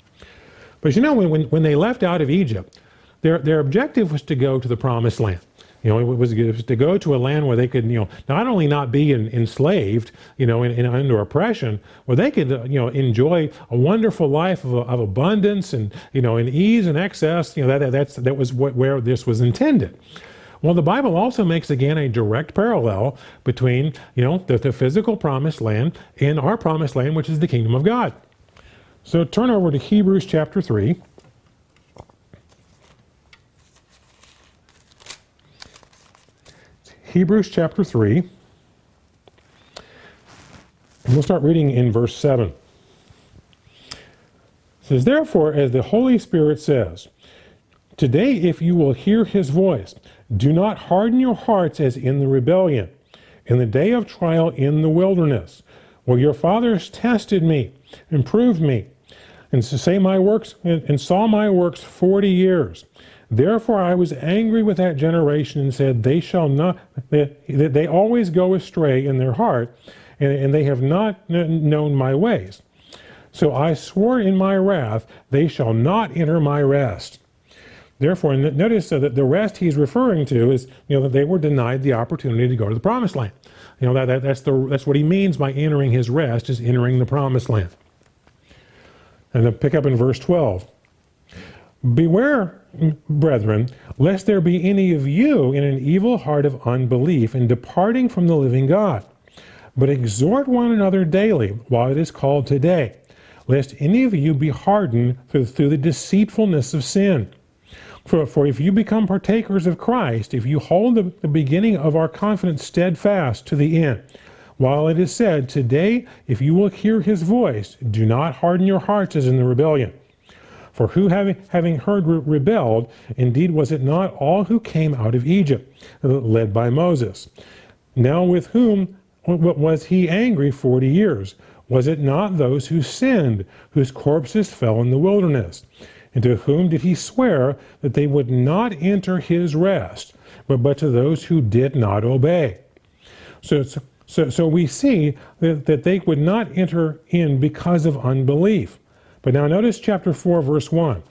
But you know, when, when, when they left out of Egypt, their, their objective was to go to the promised land. You know, it was, it was to go to a land where they could, you know, not only not be in, enslaved, you know, in, in, under oppression, where they could, uh, you know, enjoy a wonderful life of, of abundance and, you know, in ease and excess. You know, that, that's, that was what, where this was intended. Well, the Bible also makes, again, a direct parallel between, you know, the, the physical promised land and our promised land, which is the kingdom of God. So turn over to Hebrews chapter three. Hebrews chapter three. And we'll start reading in verse seven. It says, Therefore, as the Holy Spirit says, Today, if you will hear his voice, do not harden your hearts as in the rebellion, in the day of trial in the wilderness, where your fathers tested me and proved me, and to say my works and saw my works forty years. Therefore I was angry with that generation and said, they shall not, they, they always go astray in their heart, and, and they have not known my ways. So I swore in my wrath, they shall not enter my rest. Therefore, notice that the rest he's referring to is, you know, that they were denied the opportunity to go to the promised land. You know, that, that that's the that's what he means by entering his rest, is entering the promised land. And then pick up in verse twelve. Beware, brethren, lest there be any of you in an evil heart of unbelief in departing from the living God. But exhort one another daily while it is called today, lest any of you be hardened through, through the deceitfulness of sin. For, for if you become partakers of Christ, if you hold the, the beginning of our confidence steadfast to the end, while it is said, today, if you will hear his voice, do not harden your hearts as in the rebellion. For who having, having heard re- rebelled, indeed was it not all who came out of Egypt, led by Moses? Now with whom was he angry forty years? Was it not those who sinned, whose corpses fell in the wilderness? And to whom did he swear that they would not enter his rest, but, but to those who did not obey? So, so, so we see that, that they would not enter in because of unbelief. But now notice chapter four, verse one.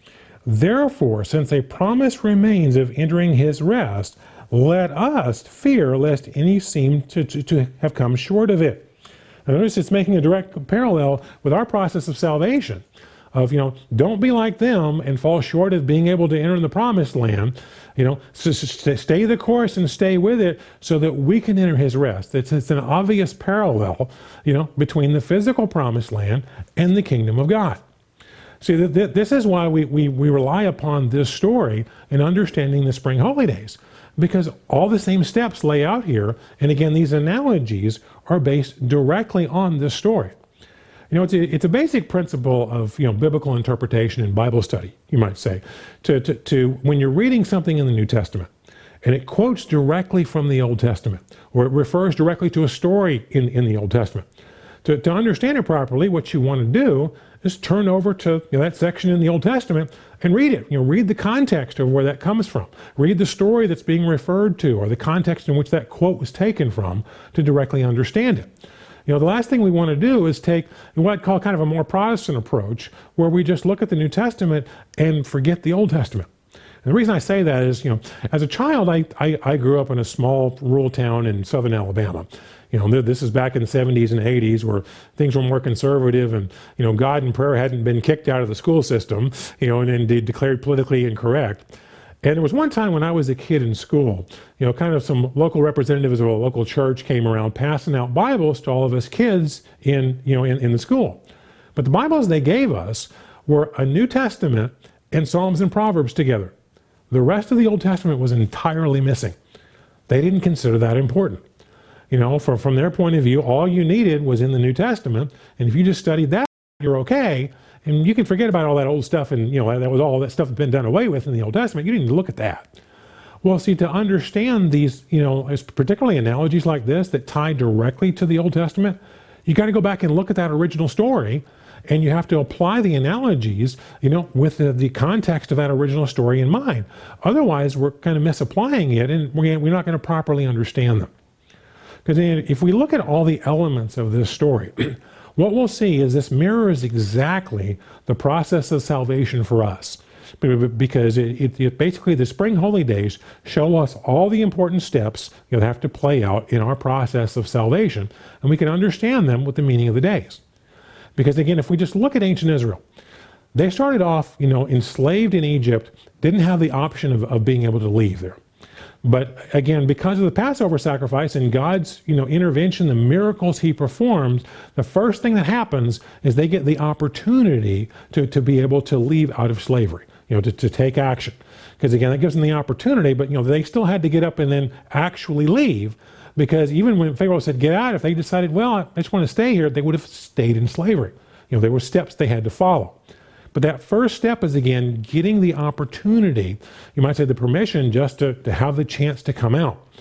Therefore, since a promise remains of entering his rest, let us fear lest any seem to, to, to have come short of it. Now notice it's making a direct parallel with our process of salvation. Of, you know, don't be like them and fall short of being able to enter in the promised land. You know, so, so stay the course and stay with it so that we can enter his rest. It's, it's an obvious parallel, you know, between the physical promised land and the kingdom of God. See, th- th- this is why we, we, we rely upon this story in understanding the spring holy days, because all the same steps lay out here. And again, these analogies are based directly on this story. You know, it's a, it's a basic principle of, you know, biblical interpretation and Bible study, you might say, to, to, to when you're reading something in the New Testament, and it quotes directly from the Old Testament, or it refers directly to a story in, in the Old Testament. To, to understand it properly, what you want to do is turn over to, you know, that section in the Old Testament and read it. You know, read the context of where that comes from. Read the story that's being referred to, or the context in which that quote was taken from, to directly understand it. You know, the last thing we want to do is take what I'd call kind of a more Protestant approach, where we just look at the New Testament and forget the Old Testament. And the reason I say that is, you know, as a child, I, I, I grew up in a small rural town in southern Alabama. You know, this is back in the seventies and eighties, where things were more conservative, and, you know, God and prayer hadn't been kicked out of the school system, you know, and indeed declared politically incorrect. And there was one time when I was a kid in school, you know, kind of some local representatives of a local church came around passing out Bibles to all of us kids in, you know, in, in the school. But the Bibles they gave us were a New Testament and Psalms and Proverbs together. The rest of the Old Testament was entirely missing. They didn't consider that important. You know, from, from their point of view, all you needed was in the New Testament, and if you just studied that, you're okay. And you can forget about all that old stuff, and, you know, that was all that stuff that's been done away with in the Old Testament. You didn't need to look at that. Well, see, to understand these, you know, particularly analogies like this that tie directly to the Old Testament, you got to go back and look at that original story, and you have to apply the analogies, you know, with the, the context of that original story in mind. Otherwise, we're kind of misapplying it, and we're not going to properly understand them. Because if we look at all the elements of this story, what we'll see is this mirrors exactly the process of salvation for us. Because it, it, it basically, the spring holy days show us all the important steps that have to play out in our process of salvation, and we can understand them with the meaning of the days. Because again, if we just look at ancient Israel, they started off, you know, enslaved in Egypt, didn't have the option of, of being able to leave there. But again, because of the Passover sacrifice and God's, you know, intervention, the miracles he performed, the first thing that happens is they get the opportunity to, to be able to leave out of slavery, you know, to, to take action. Because again, that gives them the opportunity, but, you know, they still had to get up and then actually leave, because even when Pharaoh said get out, if they decided, well, I just want to stay here, they would have stayed in slavery. You know, there were steps they had to follow. But that first step is, again, getting the opportunity, you might say the permission, just to, to have the chance to come out.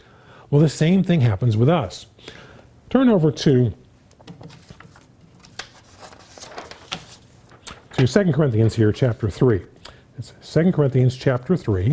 Well, the same thing happens with us. Turn over to, to Second Corinthians here, chapter three. It's Second Corinthians chapter three.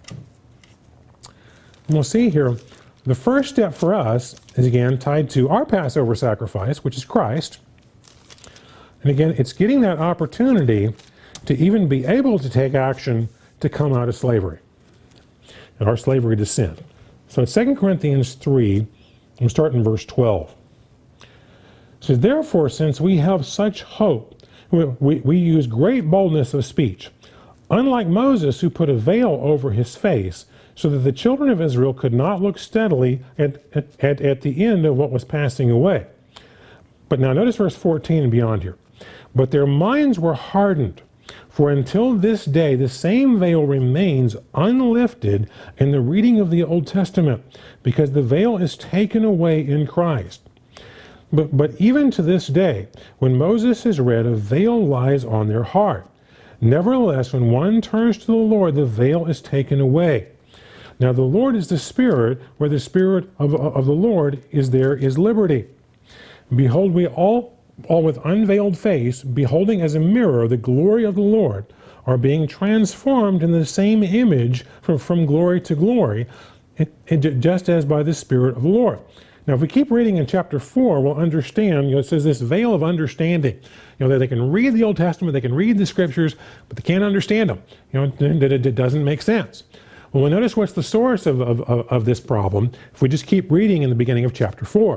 And we'll see here, the first step for us is again tied to our Passover sacrifice, which is Christ. And again, it's getting that opportunity to even be able to take action to come out of slavery, and our slavery to sin. So in Second Corinthians three, we'll start in verse twelve. It says, therefore, since we have such hope, we, we, we use great boldness of speech, unlike Moses, who put a veil over his face, so that the children of Israel could not look steadily at, at, at the end of what was passing away. But now notice verse fourteen and beyond here. But their minds were hardened, for until this day the same veil remains unlifted in the reading of the Old Testament, because the veil is taken away in Christ. But, but even to this day, when Moses is read, a veil lies on their heart. Nevertheless, when one turns to the Lord, the veil is taken away. Now the Lord is the Spirit, where the Spirit of, of the Lord is, there is liberty. Behold, we all, all with unveiled face, beholding as a mirror the glory of the Lord, are being transformed in the same image from, from glory to glory, and, and just as by the Spirit of the Lord. Now, if we keep reading in chapter four, we'll understand, you know, it says this veil of understanding. You know, that they can read the Old Testament, they can read the Scriptures, but they can't understand them. You know, that it, it doesn't make sense. Well, we'll notice what's the source of, of, of this problem if we just keep reading in the beginning of chapter four.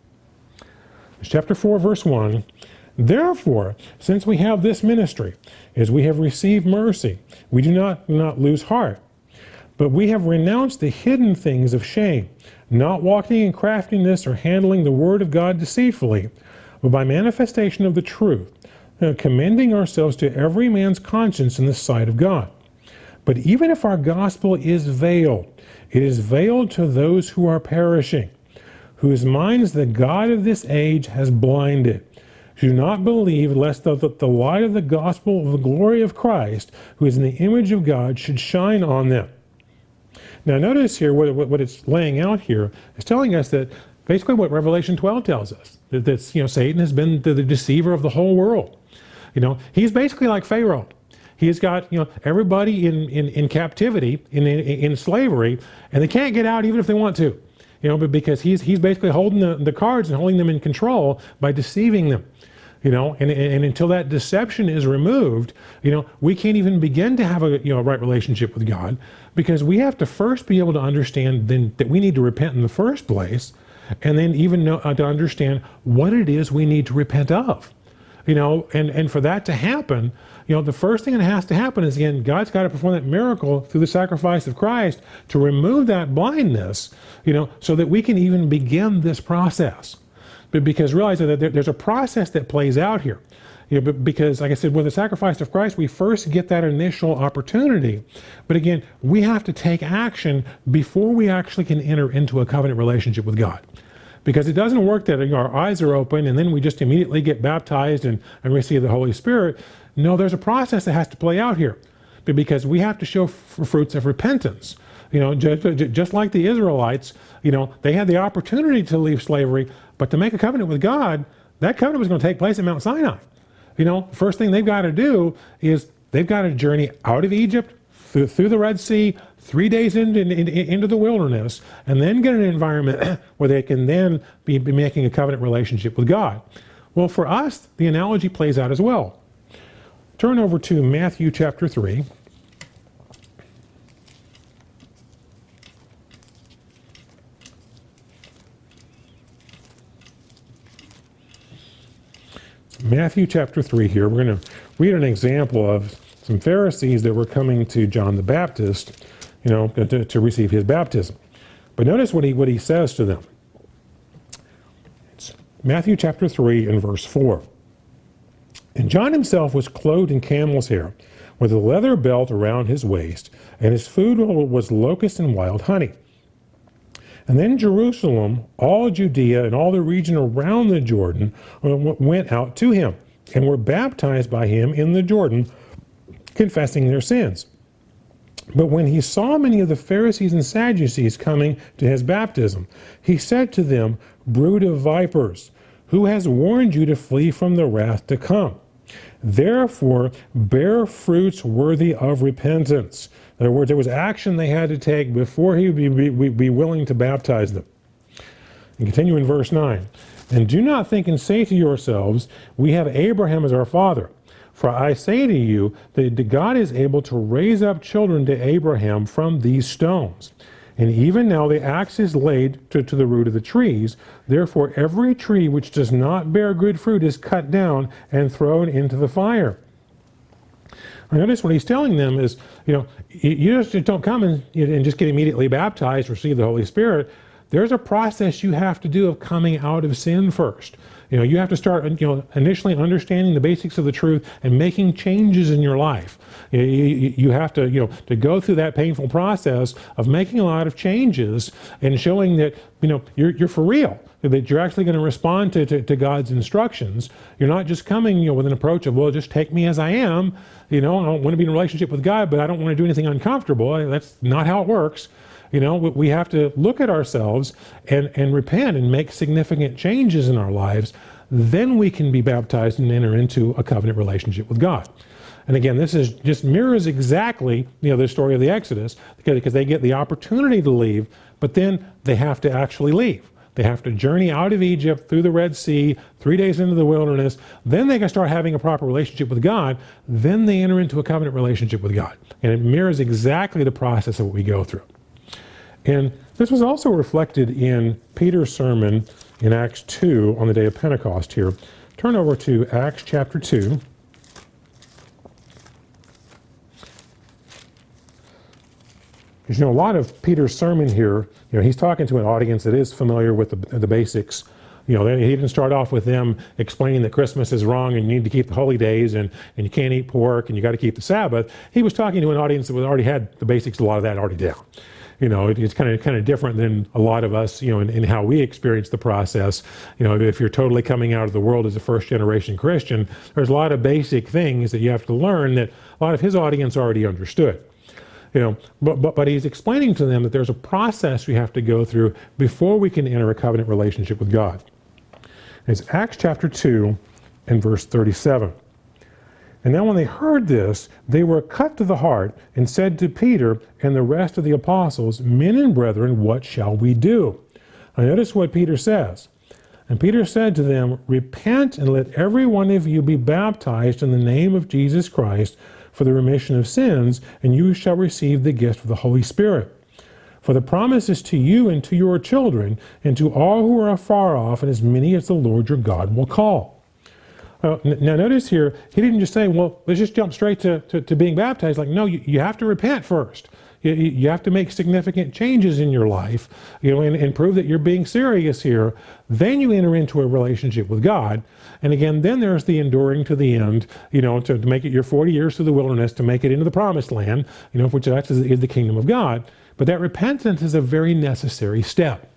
Chapter four, verse one, therefore, since we have this ministry, as we have received mercy, we do not, not lose heart, but we have renounced the hidden things of shame, not walking in craftiness or handling the word of God deceitfully, but by manifestation of the truth, uh, commending ourselves to every man's conscience in the sight of God. But even if our gospel is veiled, it is veiled to those who are perishing, whose minds the God of this age has blinded, who do not believe, lest the, the, the light of the gospel of the glory of Christ, who is in the image of God, should shine on them. Now notice here what, what, what it's laying out here is telling us that basically what Revelation twelve tells us, that that's, you know, Satan has been the, the deceiver of the whole world. You know, he's basically like Pharaoh. He's got, you know, everybody in, in, in captivity, in, in, in slavery, and they can't get out even if they want to. You know, but because he's he's basically holding the, the cards and holding them in control by deceiving them. You know, and, and until that deception is removed, you know, we can't even begin to have a, you know, a right relationship with God, because we have to first be able to understand then that we need to repent in the first place, and then even know, uh, to understand what it is we need to repent of. You know, and, and for that to happen, you know, the first thing that has to happen is, again, God's got to perform that miracle through the sacrifice of Christ to remove that blindness, you know, so that we can even begin this process. But because realize that there, there's a process that plays out here. You know, but because, like I said, with the sacrifice of Christ, we first get that initial opportunity. But again, we have to take action before we actually can enter into a covenant relationship with God. Because it doesn't work that, you know, our eyes are open and then we just immediately get baptized and, and receive the Holy Spirit. No, there's a process that has to play out here. Because we have to show f- fruits of repentance. You know, just, just like the Israelites, you know, they had the opportunity to leave slavery, but to make a covenant with God, that covenant was going to take place at Mount Sinai. You know, the first thing they've got to do is they've got to journey out of Egypt, through, through the Red Sea, three days into, into, into the wilderness, and then get an environment where they can then be, be making a covenant relationship with God. Well, for us, the analogy plays out as well. Turn over to Matthew chapter three. Matthew chapter three here, we're going to read an example of some Pharisees that were coming to John the Baptist, you know, to, to receive his baptism. But notice what he, what he says to them. It's Matthew chapter three and verse four. And John himself was clothed in camel's hair, with a leather belt around his waist, and his food was locust and wild honey. And then Jerusalem, all Judea, and all the region around the Jordan went out to him, and were baptized by him in the Jordan, confessing their sins. But when he saw many of the Pharisees and Sadducees coming to his baptism, he said to them, "Brood of vipers, who has warned you to flee from the wrath to come? Therefore, bear fruits worthy of repentance." In other words, there was action they had to take before he would be, be, be willing to baptize them. And continue in verse nine. "And do not think and say to yourselves, we have Abraham as our father. For I say to you that God is able to raise up children to Abraham from these stones. And even now the axe is laid to, to the root of the trees. Therefore every tree which does not bear good fruit is cut down and thrown into the fire." I notice what he's telling them is, you know, you just don't come and, and just get immediately baptized, receive the Holy Spirit. There's a process you have to do of coming out of sin first. You know, you have to start, you know, initially understanding the basics of the truth and making changes in your life. You, you, you have to, you know, to go through that painful process of making a lot of changes and showing that, you know, you're, you're for real, that you're actually going to respond to, to, to God's instructions. You're not just coming, you know, with an approach of, well, just take me as I am. You know, I don't want to be in a relationship with God, but I don't want to do anything uncomfortable. That's not how it works. You know, we have to look at ourselves and, and repent and make significant changes in our lives. Then we can be baptized and enter into a covenant relationship with God. And again, this is just mirrors exactly, you know, the story of the Exodus, because, because they get the opportunity to leave, but then they have to actually leave. They have to journey out of Egypt through the Red Sea, three days into the wilderness. Then they can start having a proper relationship with God. Then they enter into a covenant relationship with God. And it mirrors exactly the process of what we go through. And this was also reflected in Peter's sermon in Acts two on the day of Pentecost here. Turn over to Acts chapter two. Because, you know, a lot of Peter's sermon here, you know, he's talking to an audience that is familiar with the, the basics. You know, he didn't start off with them explaining that Christmas is wrong and you need to keep the holy days and, and you can't eat pork and you got to keep the Sabbath. He was talking to an audience that was already had the basics, a lot of that already down. You know, it, it's kind of kind of different than a lot of us, you know, in, in how we experience the process. You know, if you're totally coming out of the world as a first generation Christian, there's a lot of basic things that you have to learn that a lot of his audience already understood. You know, but, but, but he's explaining to them that there's a process we have to go through before we can enter a covenant relationship with God. It's Acts chapter two and verse thirty-seven. "And now when they heard this, they were cut to the heart and said to Peter and the rest of the apostles, 'Men and brethren, what shall we do?' Now notice what Peter says. And Peter said to them, 'Repent and let every one of you be baptized in the name of Jesus Christ for the remission of sins, and you shall receive the gift of the Holy Spirit. For the promise is to you and to your children, and to all who are afar off, and as many as the Lord your God will call.'" Uh, now notice here, he didn't just say, well, let's just jump straight to, to, to being baptized. Like, no, you, you have to repent first. You, you have to make significant changes in your life, you know, and, and prove that you're being serious here. Then you enter into a relationship with God. And again, then there's the enduring to the end, you know, to, to make it your forty years through the wilderness, to make it into the promised land, you know, which actually is the kingdom of God. But that repentance is a very necessary step.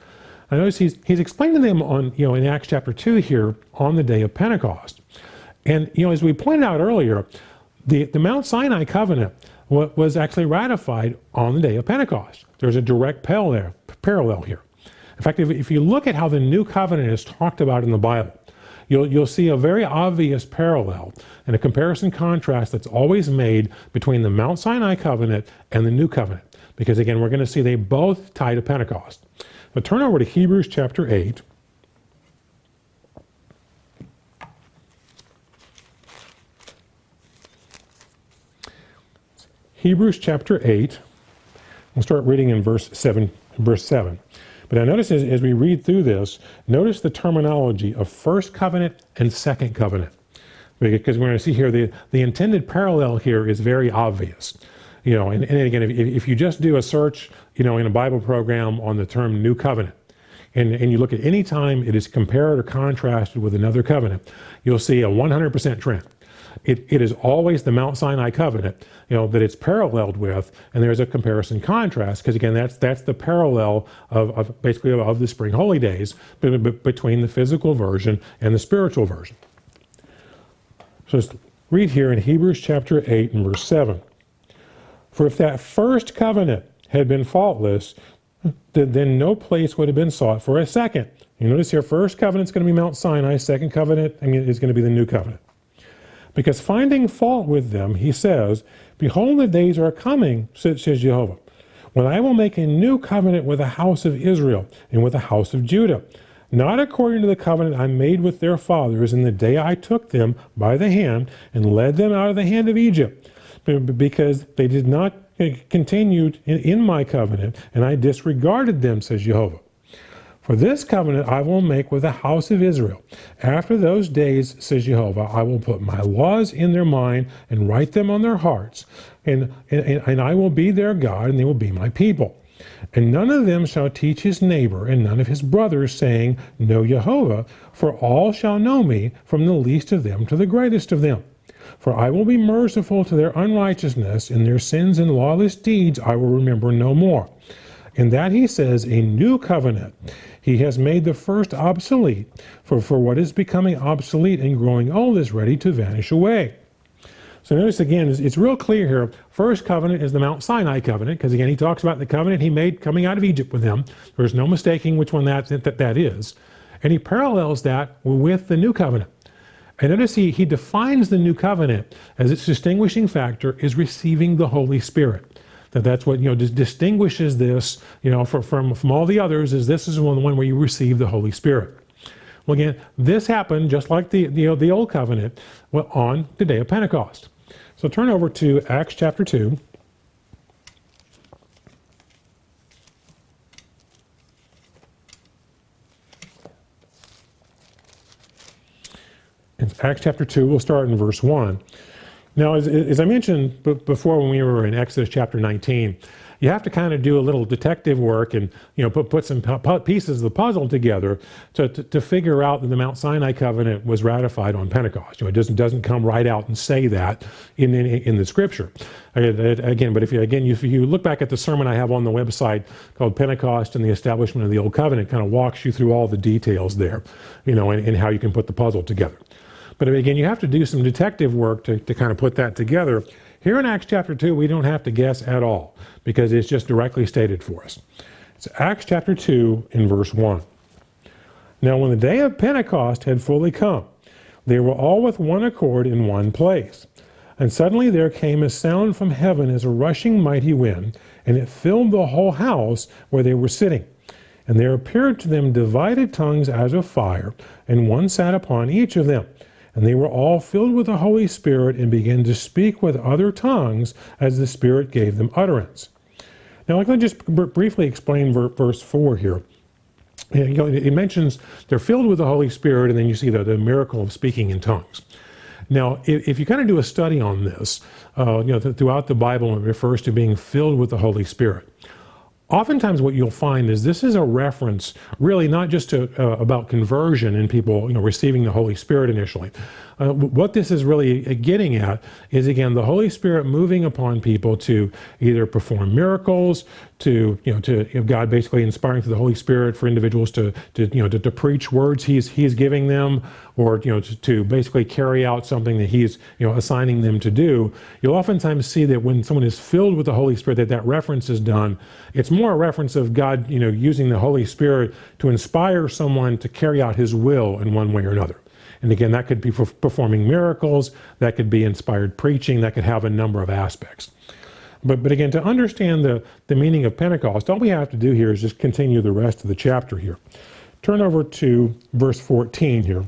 I notice he's, he's explaining to them on, you know, in Acts chapter two here on the day of Pentecost. And, you know, as we pointed out earlier, the, the Mount Sinai covenant wa- was actually ratified on the day of Pentecost. There's a direct parallel, parallel here. In fact, if, if you look at how the new covenant is talked about in the Bible, you'll, you'll see a very obvious parallel and a comparison contrast that's always made between the Mount Sinai covenant and the new covenant. Because again, we're going to see they both tie to Pentecost. But turn over to Hebrews chapter eight. Hebrews chapter eight. We'll start reading in verse seven. Verse seven. But now notice as, as we read through this, notice the terminology of first covenant and second covenant. Because we're going to see here the, the intended parallel here is very obvious. You know, and, and again, if, if you just do a search, you know, in a Bible program on the term New Covenant, and, and you look at any time it is compared or contrasted with another covenant, you'll see a one hundred percent trend. It, it is always the Mount Sinai covenant, you know, that it's paralleled with, and there's a comparison contrast, because again, that's that's the parallel of, of basically of, of the spring holy days b- b- between the physical version and the spiritual version. So let's read here in Hebrews chapter eight and verse seven. For if that first covenant had been faultless, then no place would have been sought for a second. You notice here, first covenant is going to be Mount Sinai, second covenant is going to be the new covenant. Because finding fault with them, he says, behold, the days are coming, says Jehovah, when I will make a new covenant with the house of Israel and with the house of Judah, not according to the covenant I made with their fathers in the day I took them by the hand and led them out of the hand of Egypt, because they did not continue in my covenant, and I disregarded them, says Jehovah. For this covenant I will make with the house of Israel. After those days, says Jehovah, I will put my laws in their mind and write them on their hearts, and, and, and I will be their God, and they will be my people. And none of them shall teach his neighbor and none of his brothers, saying, Know Jehovah, for all shall know me, from the least of them to the greatest of them. For I will be merciful to their unrighteousness, and their sins and lawless deeds I will remember no more. In that he says, a new covenant. He has made the first obsolete, for, for what is becoming obsolete and growing old is ready to vanish away. So notice again, it's, it's real clear here. First covenant is the Mount Sinai covenant, because again, he talks about the covenant he made coming out of Egypt with them. There's no mistaking which one that, that, that is. And he parallels that with the new covenant. And notice he, he defines the new covenant as its distinguishing factor is receiving the Holy Spirit. That that's what, you know, dis distinguishes this, you know, for, from, from all the others, is this is one, the one where you receive the Holy Spirit. Well, again, this happened just like the, the, the Old Covenant, well, on the day of Pentecost. So turn over to Acts chapter two. In Acts chapter two, we'll start in verse one. Now, as, as I mentioned before when we were in Exodus chapter nineteen, you have to kind of do a little detective work and, you know, put, put some pieces of the puzzle together to, to, to figure out that the Mount Sinai covenant was ratified on Pentecost. You know, it doesn't, doesn't come right out and say that in, in, in the scripture. Again, but if you, again, if you look back at the sermon I have on the website called Pentecost and the Establishment of the Old Covenant, it kind of walks you through all the details there, you know, and, and how you can put the puzzle together. But again, you have to do some detective work to, to kind of put that together. Here in Acts chapter two, we don't have to guess at all because it's just directly stated for us. It's Acts chapter two in verse one. Now when the day of Pentecost had fully come, they were all with one accord in one place. And suddenly there came a sound from heaven as a rushing mighty wind, and it filled the whole house where they were sitting. And there appeared to them divided tongues as of fire, and one sat upon each of them. And they were all filled with the Holy Spirit and began to speak with other tongues as the Spirit gave them utterance. Now, let me just briefly explain verse four here. You know, it mentions they're filled with the Holy Spirit, and then you see the, the miracle of speaking in tongues. Now, if, if you kind of do a study on this, uh, you know, th throughout the Bible, it refers to being filled with the Holy Spirit. Oftentimes what you'll find is this is a reference really not just to, uh, about conversion and people, you know, receiving the Holy Spirit initially. Uh, what this is really getting at is, again, the Holy Spirit moving upon people to either perform miracles, to, you know, to you know, God basically inspiring through the Holy Spirit for individuals to, to you know, to, to preach words He's He's giving them, or, you know, to, to basically carry out something that He's, you know, assigning them to do. You'll oftentimes see that when someone is filled with the Holy Spirit, that that reference is done. It's more a reference of God, you know, using the Holy Spirit to inspire someone to carry out His will in one way or another. And again, that could be for performing miracles, that could be inspired preaching, that could have a number of aspects. But, but again, to understand the, the meaning of Pentecost, all we have to do here is just continue the rest of the chapter here. Turn over to verse fourteen here.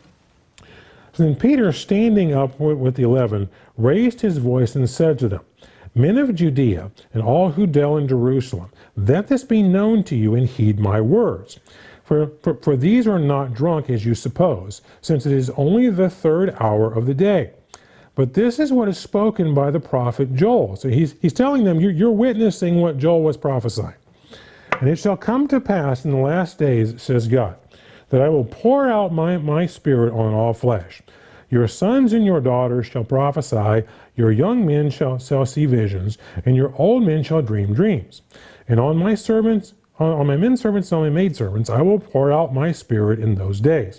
So then Peter, standing up with the eleven, raised his voice and said to them, Men of Judea, and all who dwell in Jerusalem, let this be known to you and heed my words. For, for, for these are not drunk as you suppose, since it is only the third hour of the day. But this is what is spoken by the prophet Joel. So he's, he's telling them, you're, you're witnessing what Joel was prophesying. And it shall come to pass in the last days, says God, that I will pour out my, my spirit on all flesh. Your sons and your daughters shall prophesy, your young men shall, shall see visions, and your old men shall dream dreams. And on my servants, on my men servants and on my maid servants, I will pour out my spirit in those days.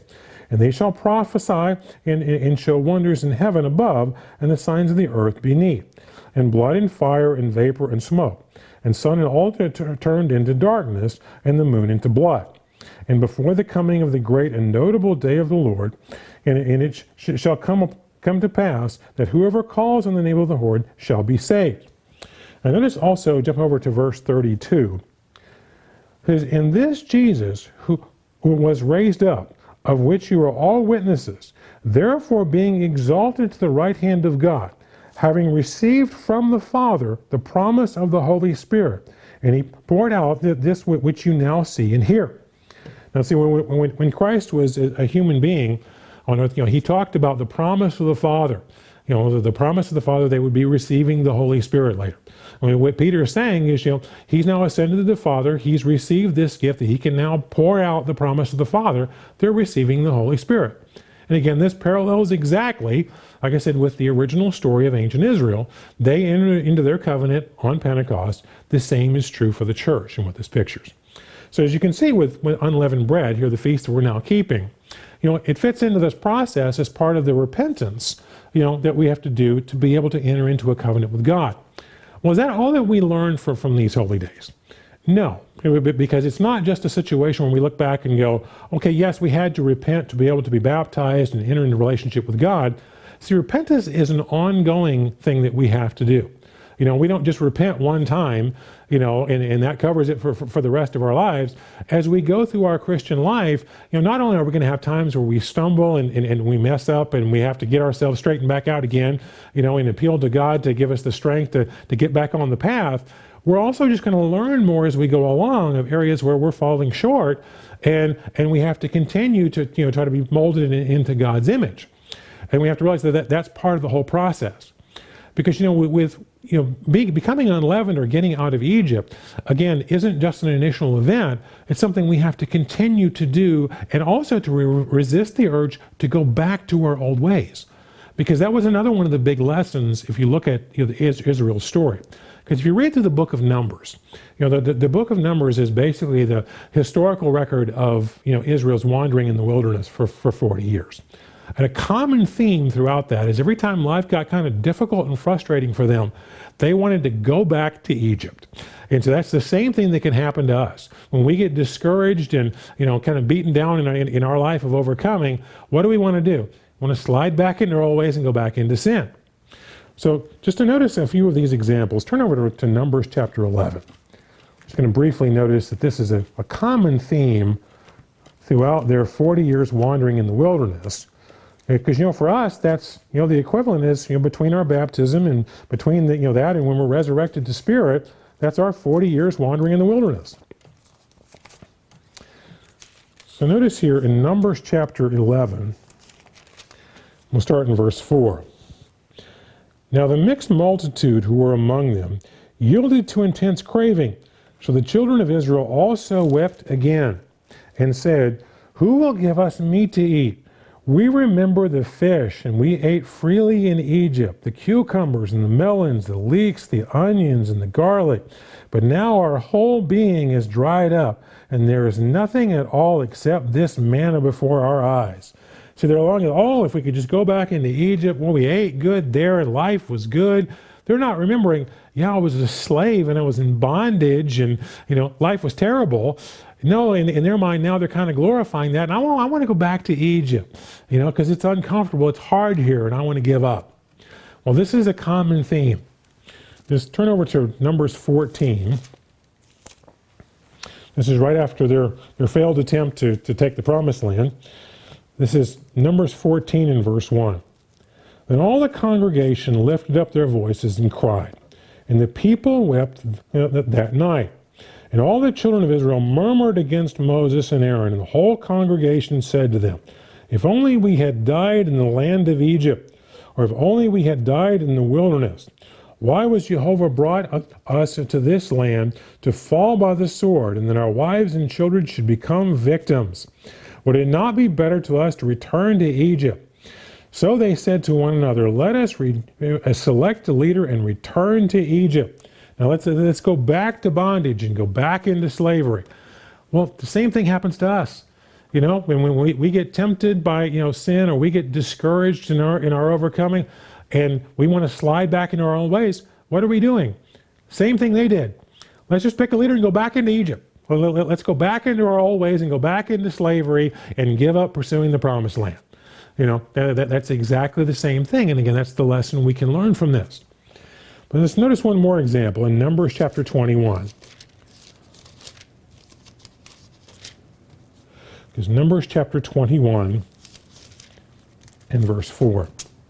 And they shall prophesy and, and show wonders in heaven above, and the signs of the earth beneath, and blood and fire and vapor and smoke. And sun and all t- turned into darkness, and the moon into blood. And before the coming of the great and notable day of the Lord, and, and it sh- shall come, come to pass that whoever calls on the name of the Lord shall be saved. And notice also, jump over to verse thirty-two. It says, and this Jesus, who, who was raised up, of which you are all witnesses, therefore being exalted to the right hand of God, having received from the Father the promise of the Holy Spirit, and he poured out this which you now see and hear. Now see, when, when, when Christ was a human being on earth, you know, he talked about the promise of the Father. You know, the, the promise of the Father, they would be receiving the Holy Spirit later. I mean, what Peter is saying is, you know, he's now ascended to the Father. He's received this gift that he can now pour out the promise of the Father. They're receiving the Holy Spirit. And again, this parallels exactly, like I said, with the original story of ancient Israel. They entered into their covenant on Pentecost. The same is true for the church and what this pictures. So as you can see with, with unleavened bread, here the feast that we're now keeping, you know, it fits into this process as part of the repentance, you know, that we have to do to be able to enter into a covenant with God. Well, is that all that we learn from, from these holy days? No, because it's not just a situation when we look back and go, okay, yes, we had to repent to be able to be baptized and enter into relationship with God. See, repentance is an ongoing thing that we have to do. You know, we don't just repent one time, you know, and, and that covers it for, for, for the rest of our lives. As we go through our Christian life, you know, not only are we going to have times where we stumble and, and, and we mess up and we have to get ourselves straightened back out again, you know, and appeal to God to give us the strength to, to get back on the path, we're also just going to learn more as we go along of areas where we're falling short, and, and we have to continue to, you know, try to be molded in, into God's image. And we have to realize that, that that's part of the whole process. Because, you know, with, you know, be, becoming unleavened or getting out of Egypt, again, isn't just an initial event. It's something we have to continue to do, and also to re- resist the urge to go back to our old ways. Because that was another one of the big lessons if you look at, you know, the Israel's story. Because if you read through the book of Numbers, you know, the, the, the book of Numbers is basically the historical record of, you know, Israel's wandering in the wilderness for, for forty years. And a common theme throughout that is every time life got kind of difficult and frustrating for them, they wanted to go back to Egypt. And so that's the same thing that can happen to us. When we get discouraged and, you know, kind of beaten down in our, in, in our life of overcoming, what do we want to do? We want to slide back into our old ways and go back into sin. So just to notice a few of these examples, turn over to, to Numbers chapter eleven. I'm just going to briefly notice that this is a, a common theme throughout their forty years wandering in the wilderness. Because, you know, for us, that's, you know, the equivalent is, you know, between our baptism and between the, you know, that and when we're resurrected to spirit, that's our forty years wandering in the wilderness. So notice here in Numbers chapter eleven, we'll start in verse four. Now the mixed multitude who were among them yielded to intense craving. So the children of Israel also wept again and said, who will give us meat to eat? We remember the fish, and we ate freely in Egypt, the cucumbers and the melons, the leeks, the onions and the garlic. But now our whole being is dried up, and there is nothing at all except this manna before our eyes. See, they're along, oh, if we could just go back into Egypt, well, we ate good there, and life was good. They're not remembering, yeah, I was a slave, and I was in bondage, and, you know, life was terrible. No, in, in their mind now they're kind of glorifying that. And I want, I want to go back to Egypt, you know, because it's uncomfortable, it's hard here, and I want to give up. Well, this is a common theme. Just turn over to Numbers fourteen. This is right after their, their failed attempt to, to take the promised land. This is Numbers fourteen and verse one. Then all the congregation lifted up their voices and cried, and the people wept that night. And all the children of Israel murmured against Moses and Aaron, and the whole congregation said to them, if only we had died in the land of Egypt, or if only we had died in the wilderness. Why was Jehovah brought us to this land to fall by the sword, and that our wives and children should become victims? Would it not be better to us to return to Egypt? So they said to one another, let us re- select a leader and return to Egypt. Now let's, let's go back to bondage and go back into slavery. Well, the same thing happens to us. You know, when, when we, we get tempted by, you know, sin, or we get discouraged in our, in our overcoming, and we want to slide back into our own ways, what are we doing? Same thing they did. Let's just pick a leader and go back into Egypt. Let's go back into our old ways and go back into slavery and give up pursuing the promised land. You know, that, that, that's exactly the same thing. And again, that's the lesson we can learn from this. But let's notice one more example in Numbers chapter twenty-one. Because Numbers chapter twenty-one and verse four.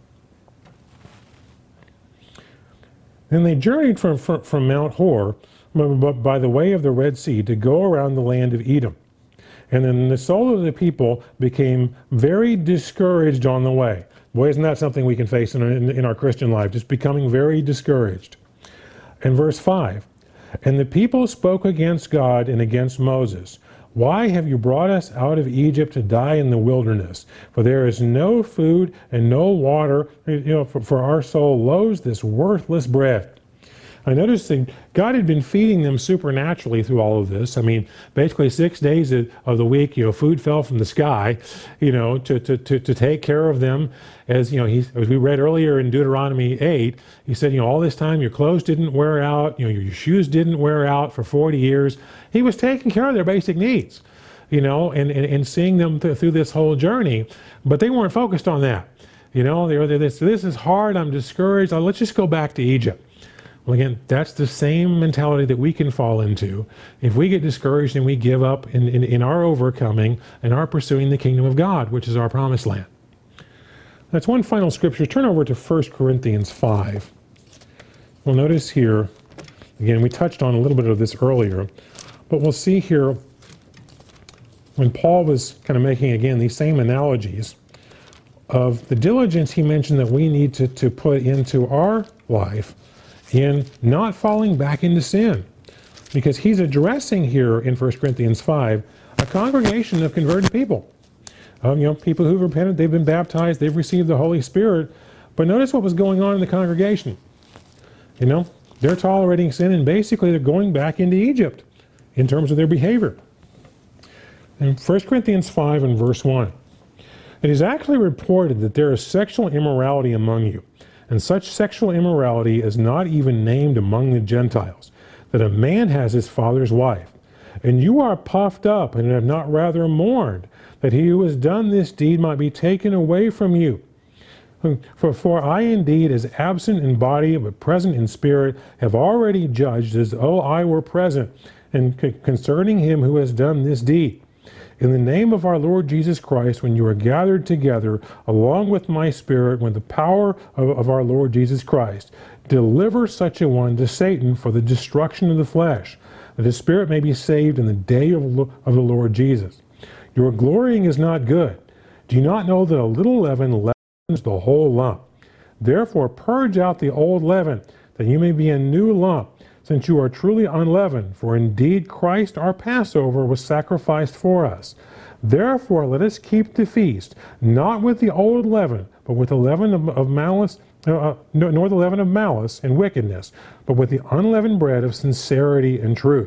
Then they journeyed from, from, from Mount Hor by the way of the Red Sea to go around the land of Edom. And then the soul of the people became very discouraged on the way. Boy, isn't that something we can face in, in, in our Christian life, just becoming very discouraged. And verse five, and the people spoke against God and against Moses. Why have you brought us out of Egypt to die in the wilderness? For there is no food and no water, you know, for, for our soul loathes this worthless bread. I noticed that God had been feeding them supernaturally through all of this. I mean, basically six days of the week, you know, food fell from the sky, you know, to, to, to, to take care of them. As, you know, he, as we read earlier in Deuteronomy eight, he said, you know, all this time your clothes didn't wear out, you know, your shoes didn't wear out for forty years. He was taking care of their basic needs, you know, and, and, and seeing them th- through this whole journey. But they weren't focused on that. You know, they were this, this is hard, I'm discouraged, oh, let's just go back to Egypt. Well, again, that's the same mentality that we can fall into if we get discouraged and we give up in, in, in our overcoming and our pursuing the kingdom of God, which is our promised land. That's one final scripture. Turn over to First Corinthians five. We'll notice here, again, we touched on a little bit of this earlier, but we'll see here when Paul was kind of making, again, these same analogies of the diligence he mentioned that we need to, to put into our life in not falling back into sin. Because he's addressing here in First Corinthians five a congregation of converted people. Um, you know, people who've repented, they've been baptized, they've received the Holy Spirit. But notice what was going on in the congregation. You know, they're tolerating sin, and basically they're going back into Egypt in terms of their behavior. In First Corinthians five and verse one, it is actually reported that there is sexual immorality among you, and such sexual immorality is not even named among the Gentiles, that a man has his father's wife. And you are puffed up and have not rather mourned, that he who has done this deed might be taken away from you. For, for I indeed, as absent in body but present in spirit, have already judged as though I were present, and c- concerning him who has done this deed. In the name of our Lord Jesus Christ, when you are gathered together, along with my spirit, with the power of, of our Lord Jesus Christ, deliver such a one to Satan for the destruction of the flesh, that his spirit may be saved in the day of, of the Lord Jesus. Your glorying is not good. Do you not know that a little leaven leavens the whole lump? Therefore purge out the old leaven, that you may be a new lump, since you are truly unleavened. For indeed Christ our Passover was sacrificed for us. Therefore let us keep the feast, not with the old leaven, but with the leaven of, of malice, uh, nor the leaven of malice and wickedness, but with the unleavened bread of sincerity and truth.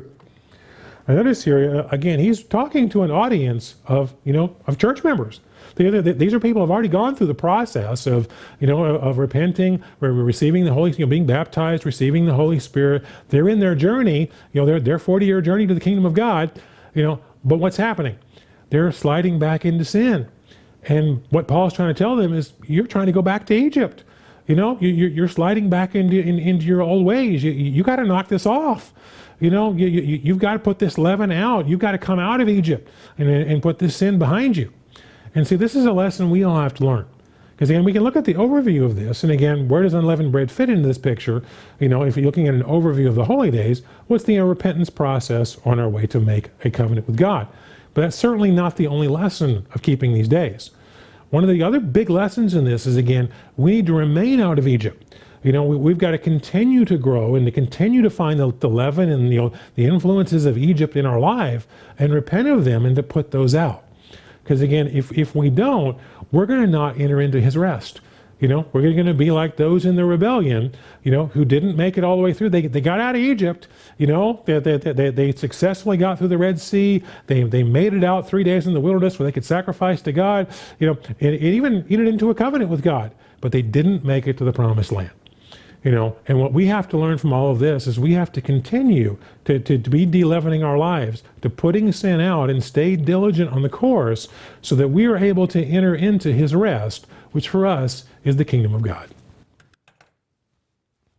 And notice here, uh, again, he's talking to an audience of, you know, of church members. These are people who have already gone through the process of, you know, of repenting, receiving the Holy, you know, being baptized, receiving the Holy Spirit. They're in their journey, you know, their their forty-year journey to the kingdom of God, you know. But what's happening? They're sliding back into sin, and what Paul's trying to tell them is, you're trying to go back to Egypt. You know, you, you're sliding back into in, into your old ways. You you got to knock this off. You know, you, you you've got to put this leaven out. You've got to come out of Egypt and and put this sin behind you. And see, this is a lesson we all have to learn. Because again, we can look at the overview of this, and again, where does unleavened bread fit into this picture? You know, if you're looking at an overview of the holy days, what's the repentance process on our way to make a covenant with God? But that's certainly not the only lesson of keeping these days. One of the other big lessons in this is, again, we need to remain out of Egypt. You know, we, we've got to continue to grow and to continue to find the, the leaven and, you know, the influences of Egypt in our life and repent of them and to put those out. Because again, if, if we don't, we're going to not enter into his rest. You know, we're going to be like those in the rebellion, you know, who didn't make it all the way through. They, they got out of Egypt, you know, they, they, they, they successfully got through the Red Sea. They, they made it out three days in the wilderness where they could sacrifice to God, you know, and, and even entered into a covenant with God, but they didn't make it to the promised land. You know, and what we have to learn from all of this is we have to continue to, to, to be de-leavening our lives, to putting sin out and stay diligent on the course so that we are able to enter into his rest, which for us is the kingdom of God.